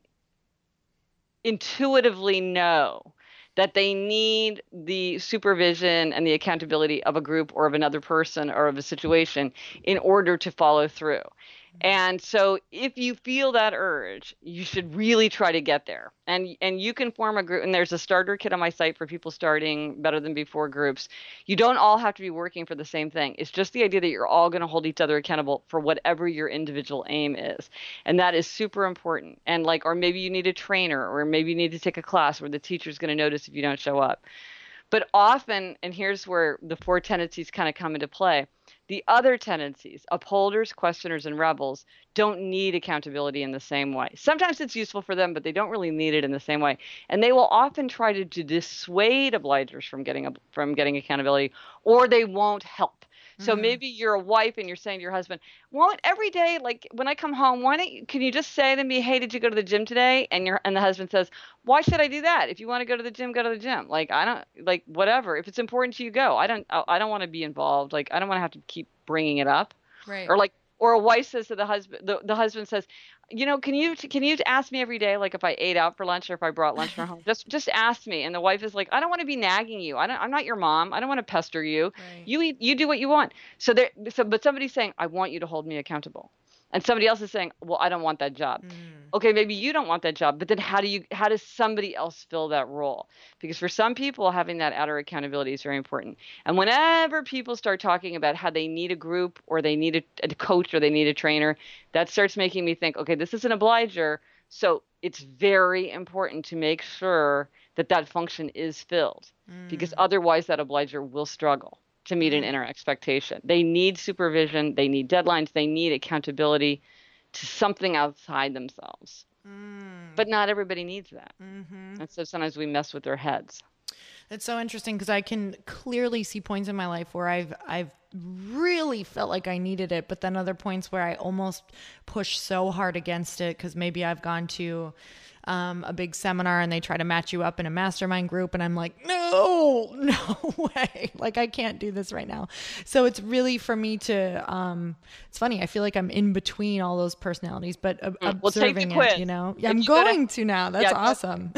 Speaker 2: intuitively know that they need the supervision and the accountability of a group or of another person or of a situation in order to follow through. And so if you feel that urge, you should really try to get there. And and you can form a group, and there's a starter kit on my site for people starting Better Than Before groups. You don't all have to be working for the same thing. It's just the idea that you're all going to hold each other accountable for whatever your individual aim is. And that is super important. And like, or maybe you need a trainer, or maybe you need to take a class where the teacher's going to notice if you don't show up. But often, and here's where the four tendencies kind of come into play, the other tendencies, upholders, questioners, and rebels, don't need accountability in the same way. Sometimes it's useful for them, but they don't really need it in the same way. And they will often try to, to dissuade obligers from getting from getting accountability, or they won't help. So
Speaker 1: Mm.
Speaker 2: maybe you're a wife and you're saying to your husband, "Won't every day, like when I come home, why don't you, can you just say to me, 'Hey, did you go to the gym today?'" And your and the husband says, "Why should I do that? If you want to go to the gym, go to the gym. Like I don't like whatever. If it's important to you, go. I don't I I don't want to be involved. Like I don't want to have to keep bringing it up."
Speaker 1: Right.
Speaker 2: Or like, or a wife says to the husband, the, the husband says, "You know, can you can you ask me every day, like if I ate out for lunch or if I brought lunch from home? Just just ask me." And the wife is like, "I don't want to be nagging you. I don't I'm not your mom. I don't want to pester you.
Speaker 1: Right.
Speaker 2: You eat you do what you want." So there so but somebody's saying, "I want you to hold me accountable." And somebody else is saying, "Well, I don't want that job."
Speaker 1: Mm.
Speaker 2: Okay, maybe you don't want that job, but then how do you how does somebody else fill that role? Because for some people, having that outer accountability is very important. And whenever people start talking about how they need a group or they need a, a coach or they need a trainer, that starts making me think, okay, this is an obliger. So it's very important to make sure that that function is filled, because
Speaker 1: Mm.
Speaker 2: otherwise that obliger will struggle to meet an
Speaker 1: Mm.
Speaker 2: inner expectation. They need supervision, they need deadlines, they need accountability to something outside themselves.
Speaker 1: Mm.
Speaker 2: But not everybody needs that.
Speaker 1: Mhm.
Speaker 2: And so sometimes we mess with their heads.
Speaker 1: It's so interesting because I can clearly see points in my life where I've I've really felt like I needed it, but then other points where I almost push so hard against it because maybe I've gone to um, a big seminar and they try to match you up in a mastermind group, and I'm like, no, no way, like I can't do this right now. So it's really for me to. Um, it's funny. I feel like I'm in between all those personalities, but uh,
Speaker 2: Mm. Well, take the
Speaker 1: observing it, you
Speaker 2: quiz.
Speaker 1: know, yeah,
Speaker 2: If
Speaker 1: I'm
Speaker 2: you go to,
Speaker 1: going to now. That's
Speaker 2: yeah, go
Speaker 1: awesome.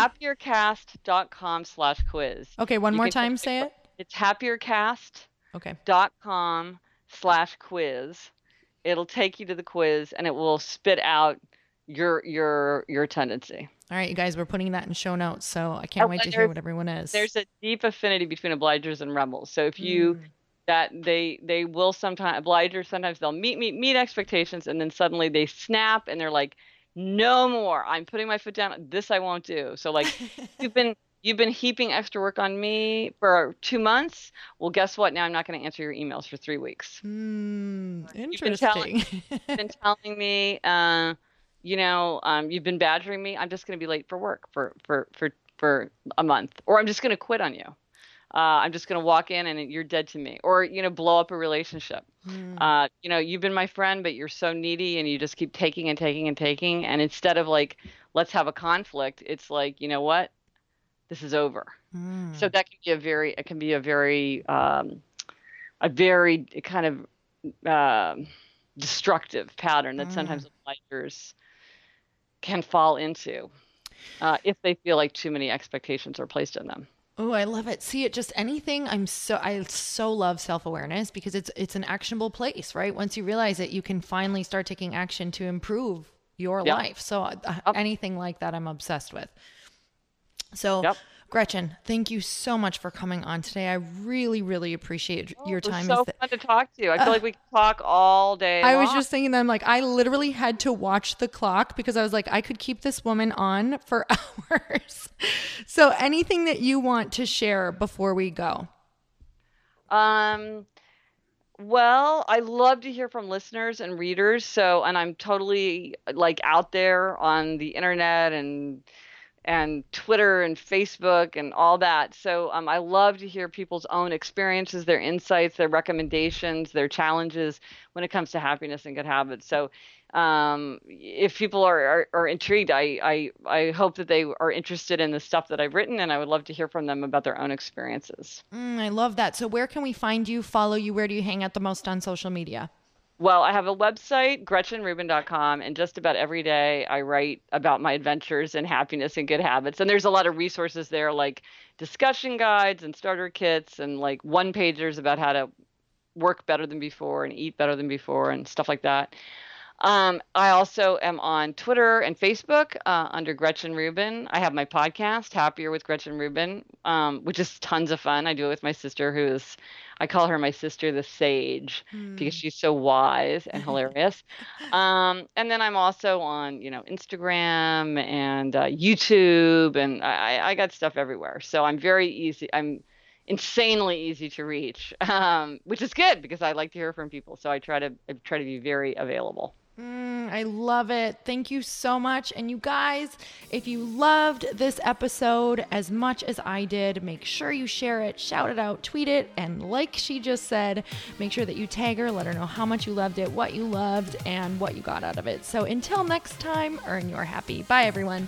Speaker 2: happiercast.com slash quiz.
Speaker 1: Okay, one
Speaker 2: You
Speaker 1: more
Speaker 2: can take
Speaker 1: time,
Speaker 2: the
Speaker 1: say
Speaker 2: quiz.
Speaker 1: it.
Speaker 2: It's happiercast.com
Speaker 1: Okay.
Speaker 2: slash quiz. It'll take you to the quiz and it will spit out your your your tendency.
Speaker 1: All right, you guys, we're putting that in show notes, so I can't
Speaker 2: Oh,
Speaker 1: wait
Speaker 2: and
Speaker 1: to hear
Speaker 2: there's
Speaker 1: what everyone is.
Speaker 2: there's a deep affinity between obligers and rebels. So if you
Speaker 1: Mm.
Speaker 2: that they they will sometimes, obligers sometimes they'll meet meet meet expectations, and then suddenly they snap and they're like, no more, I'm putting my foot down, this I won't do. So like you've been you've been heaping extra work on me for two months. Well, guess what? Now I'm not going to answer your emails for three weeks.
Speaker 1: Mm,
Speaker 2: You've been telling,
Speaker 1: interesting.
Speaker 2: you've been telling me, uh, you know, um, you've been badgering me. I'm just going to be late for work for for for for a month, or I'm just going to quit on you. Uh, I'm just going to walk in and you're dead to me, or you know, blow up a relationship.
Speaker 1: Mm,
Speaker 2: Uh, you know, you've been my friend, but you're so needy, and you just keep taking and taking and taking. And instead of like, let's have a conflict, it's like, you know what? This is over. So
Speaker 1: mm,
Speaker 2: that can be a very, it can be a very, um, a very kind of um destructive pattern that
Speaker 1: mm.
Speaker 2: sometimes advisors can fall into uh, if they feel like too many expectations are placed on them.
Speaker 1: Oh, I love it. See, it just anything. I'm so I so love self-awareness because it's it's an actionable place, right? Once you realize it, you can finally start taking action to improve your
Speaker 2: Yep.
Speaker 1: life. So uh,
Speaker 2: Yep.
Speaker 1: anything like that, I'm obsessed with. So,
Speaker 2: Yep.
Speaker 1: Gretchen, thank you so much for coming on today. I really, really appreciate
Speaker 2: Oh,
Speaker 1: your
Speaker 2: it was
Speaker 1: time. Is
Speaker 2: so
Speaker 1: that
Speaker 2: fun to talk to you. I feel
Speaker 1: uh,
Speaker 2: like we could talk all day
Speaker 1: I was
Speaker 2: long.
Speaker 1: just thinking that I'm like, I literally had to watch the clock because I was like, I could keep this woman on for hours. So, anything that you want to share before we go?
Speaker 2: Um, well, I love to hear from listeners and readers. So, and I'm totally like out there on the internet and and Twitter and Facebook and all that. So um, I love to hear people's own experiences, their insights, their recommendations, their challenges when it comes to happiness and good habits. So um, if people are, are, are intrigued, I, I, I hope that they are interested in the stuff that I've written, and I would love to hear from them about their own experiences.
Speaker 1: Mm, I love that. So, where can we find you, follow you? Where do you hang out the most on social media?
Speaker 2: Well, I have a website, gretchen rubin dot com, and just about every day I write about my adventures and happiness and good habits. And there's a lot of resources there, like discussion guides and starter kits, and like one pagers about how to work better than before and eat better than before and stuff like that. Um, I also am on Twitter and Facebook uh, under Gretchen Rubin. I have my podcast, Happier with Gretchen Rubin, um, which is tons of fun. I do it with my sister, who is, I call her my sister the sage because
Speaker 1: Hmm.
Speaker 2: she's so wise and hilarious. Um, and then I'm also on, you know, Instagram and uh, YouTube, and I, I got stuff everywhere. So I'm very easy. I'm insanely easy to reach, um, which is good because I like to hear from people. So I try to I try to be very available.
Speaker 1: Mm, I love it. Thank you so much. And you guys, if you loved this episode as much as I did, make sure you share it, shout it out, tweet it. And like she just said, make sure that you tag her, let her know how much you loved it, what you loved, and what you got out of it. So until next time, earn your happy. Bye, everyone.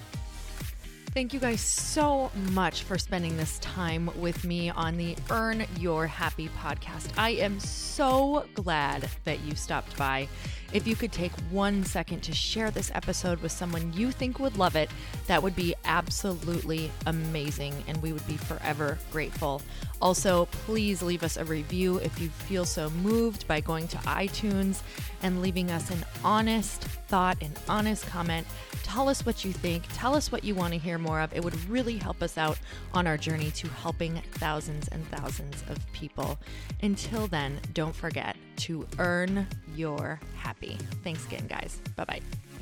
Speaker 1: Thank you guys so much for spending this time with me on the Earn Your Happy podcast. I am so glad that you stopped by. If you could take one second to share this episode with someone you think would love it, that would be absolutely amazing, and we would be forever grateful. Also, please leave us a review if you feel so moved by going to iTunes and leaving us an honest thought, an honest comment. Tell us what you think. Tell us what you want to hear more of. It would really help us out on our journey to helping thousands and thousands of people. Until then, don't forget to earn your happy. Thanks again, guys. Bye-bye.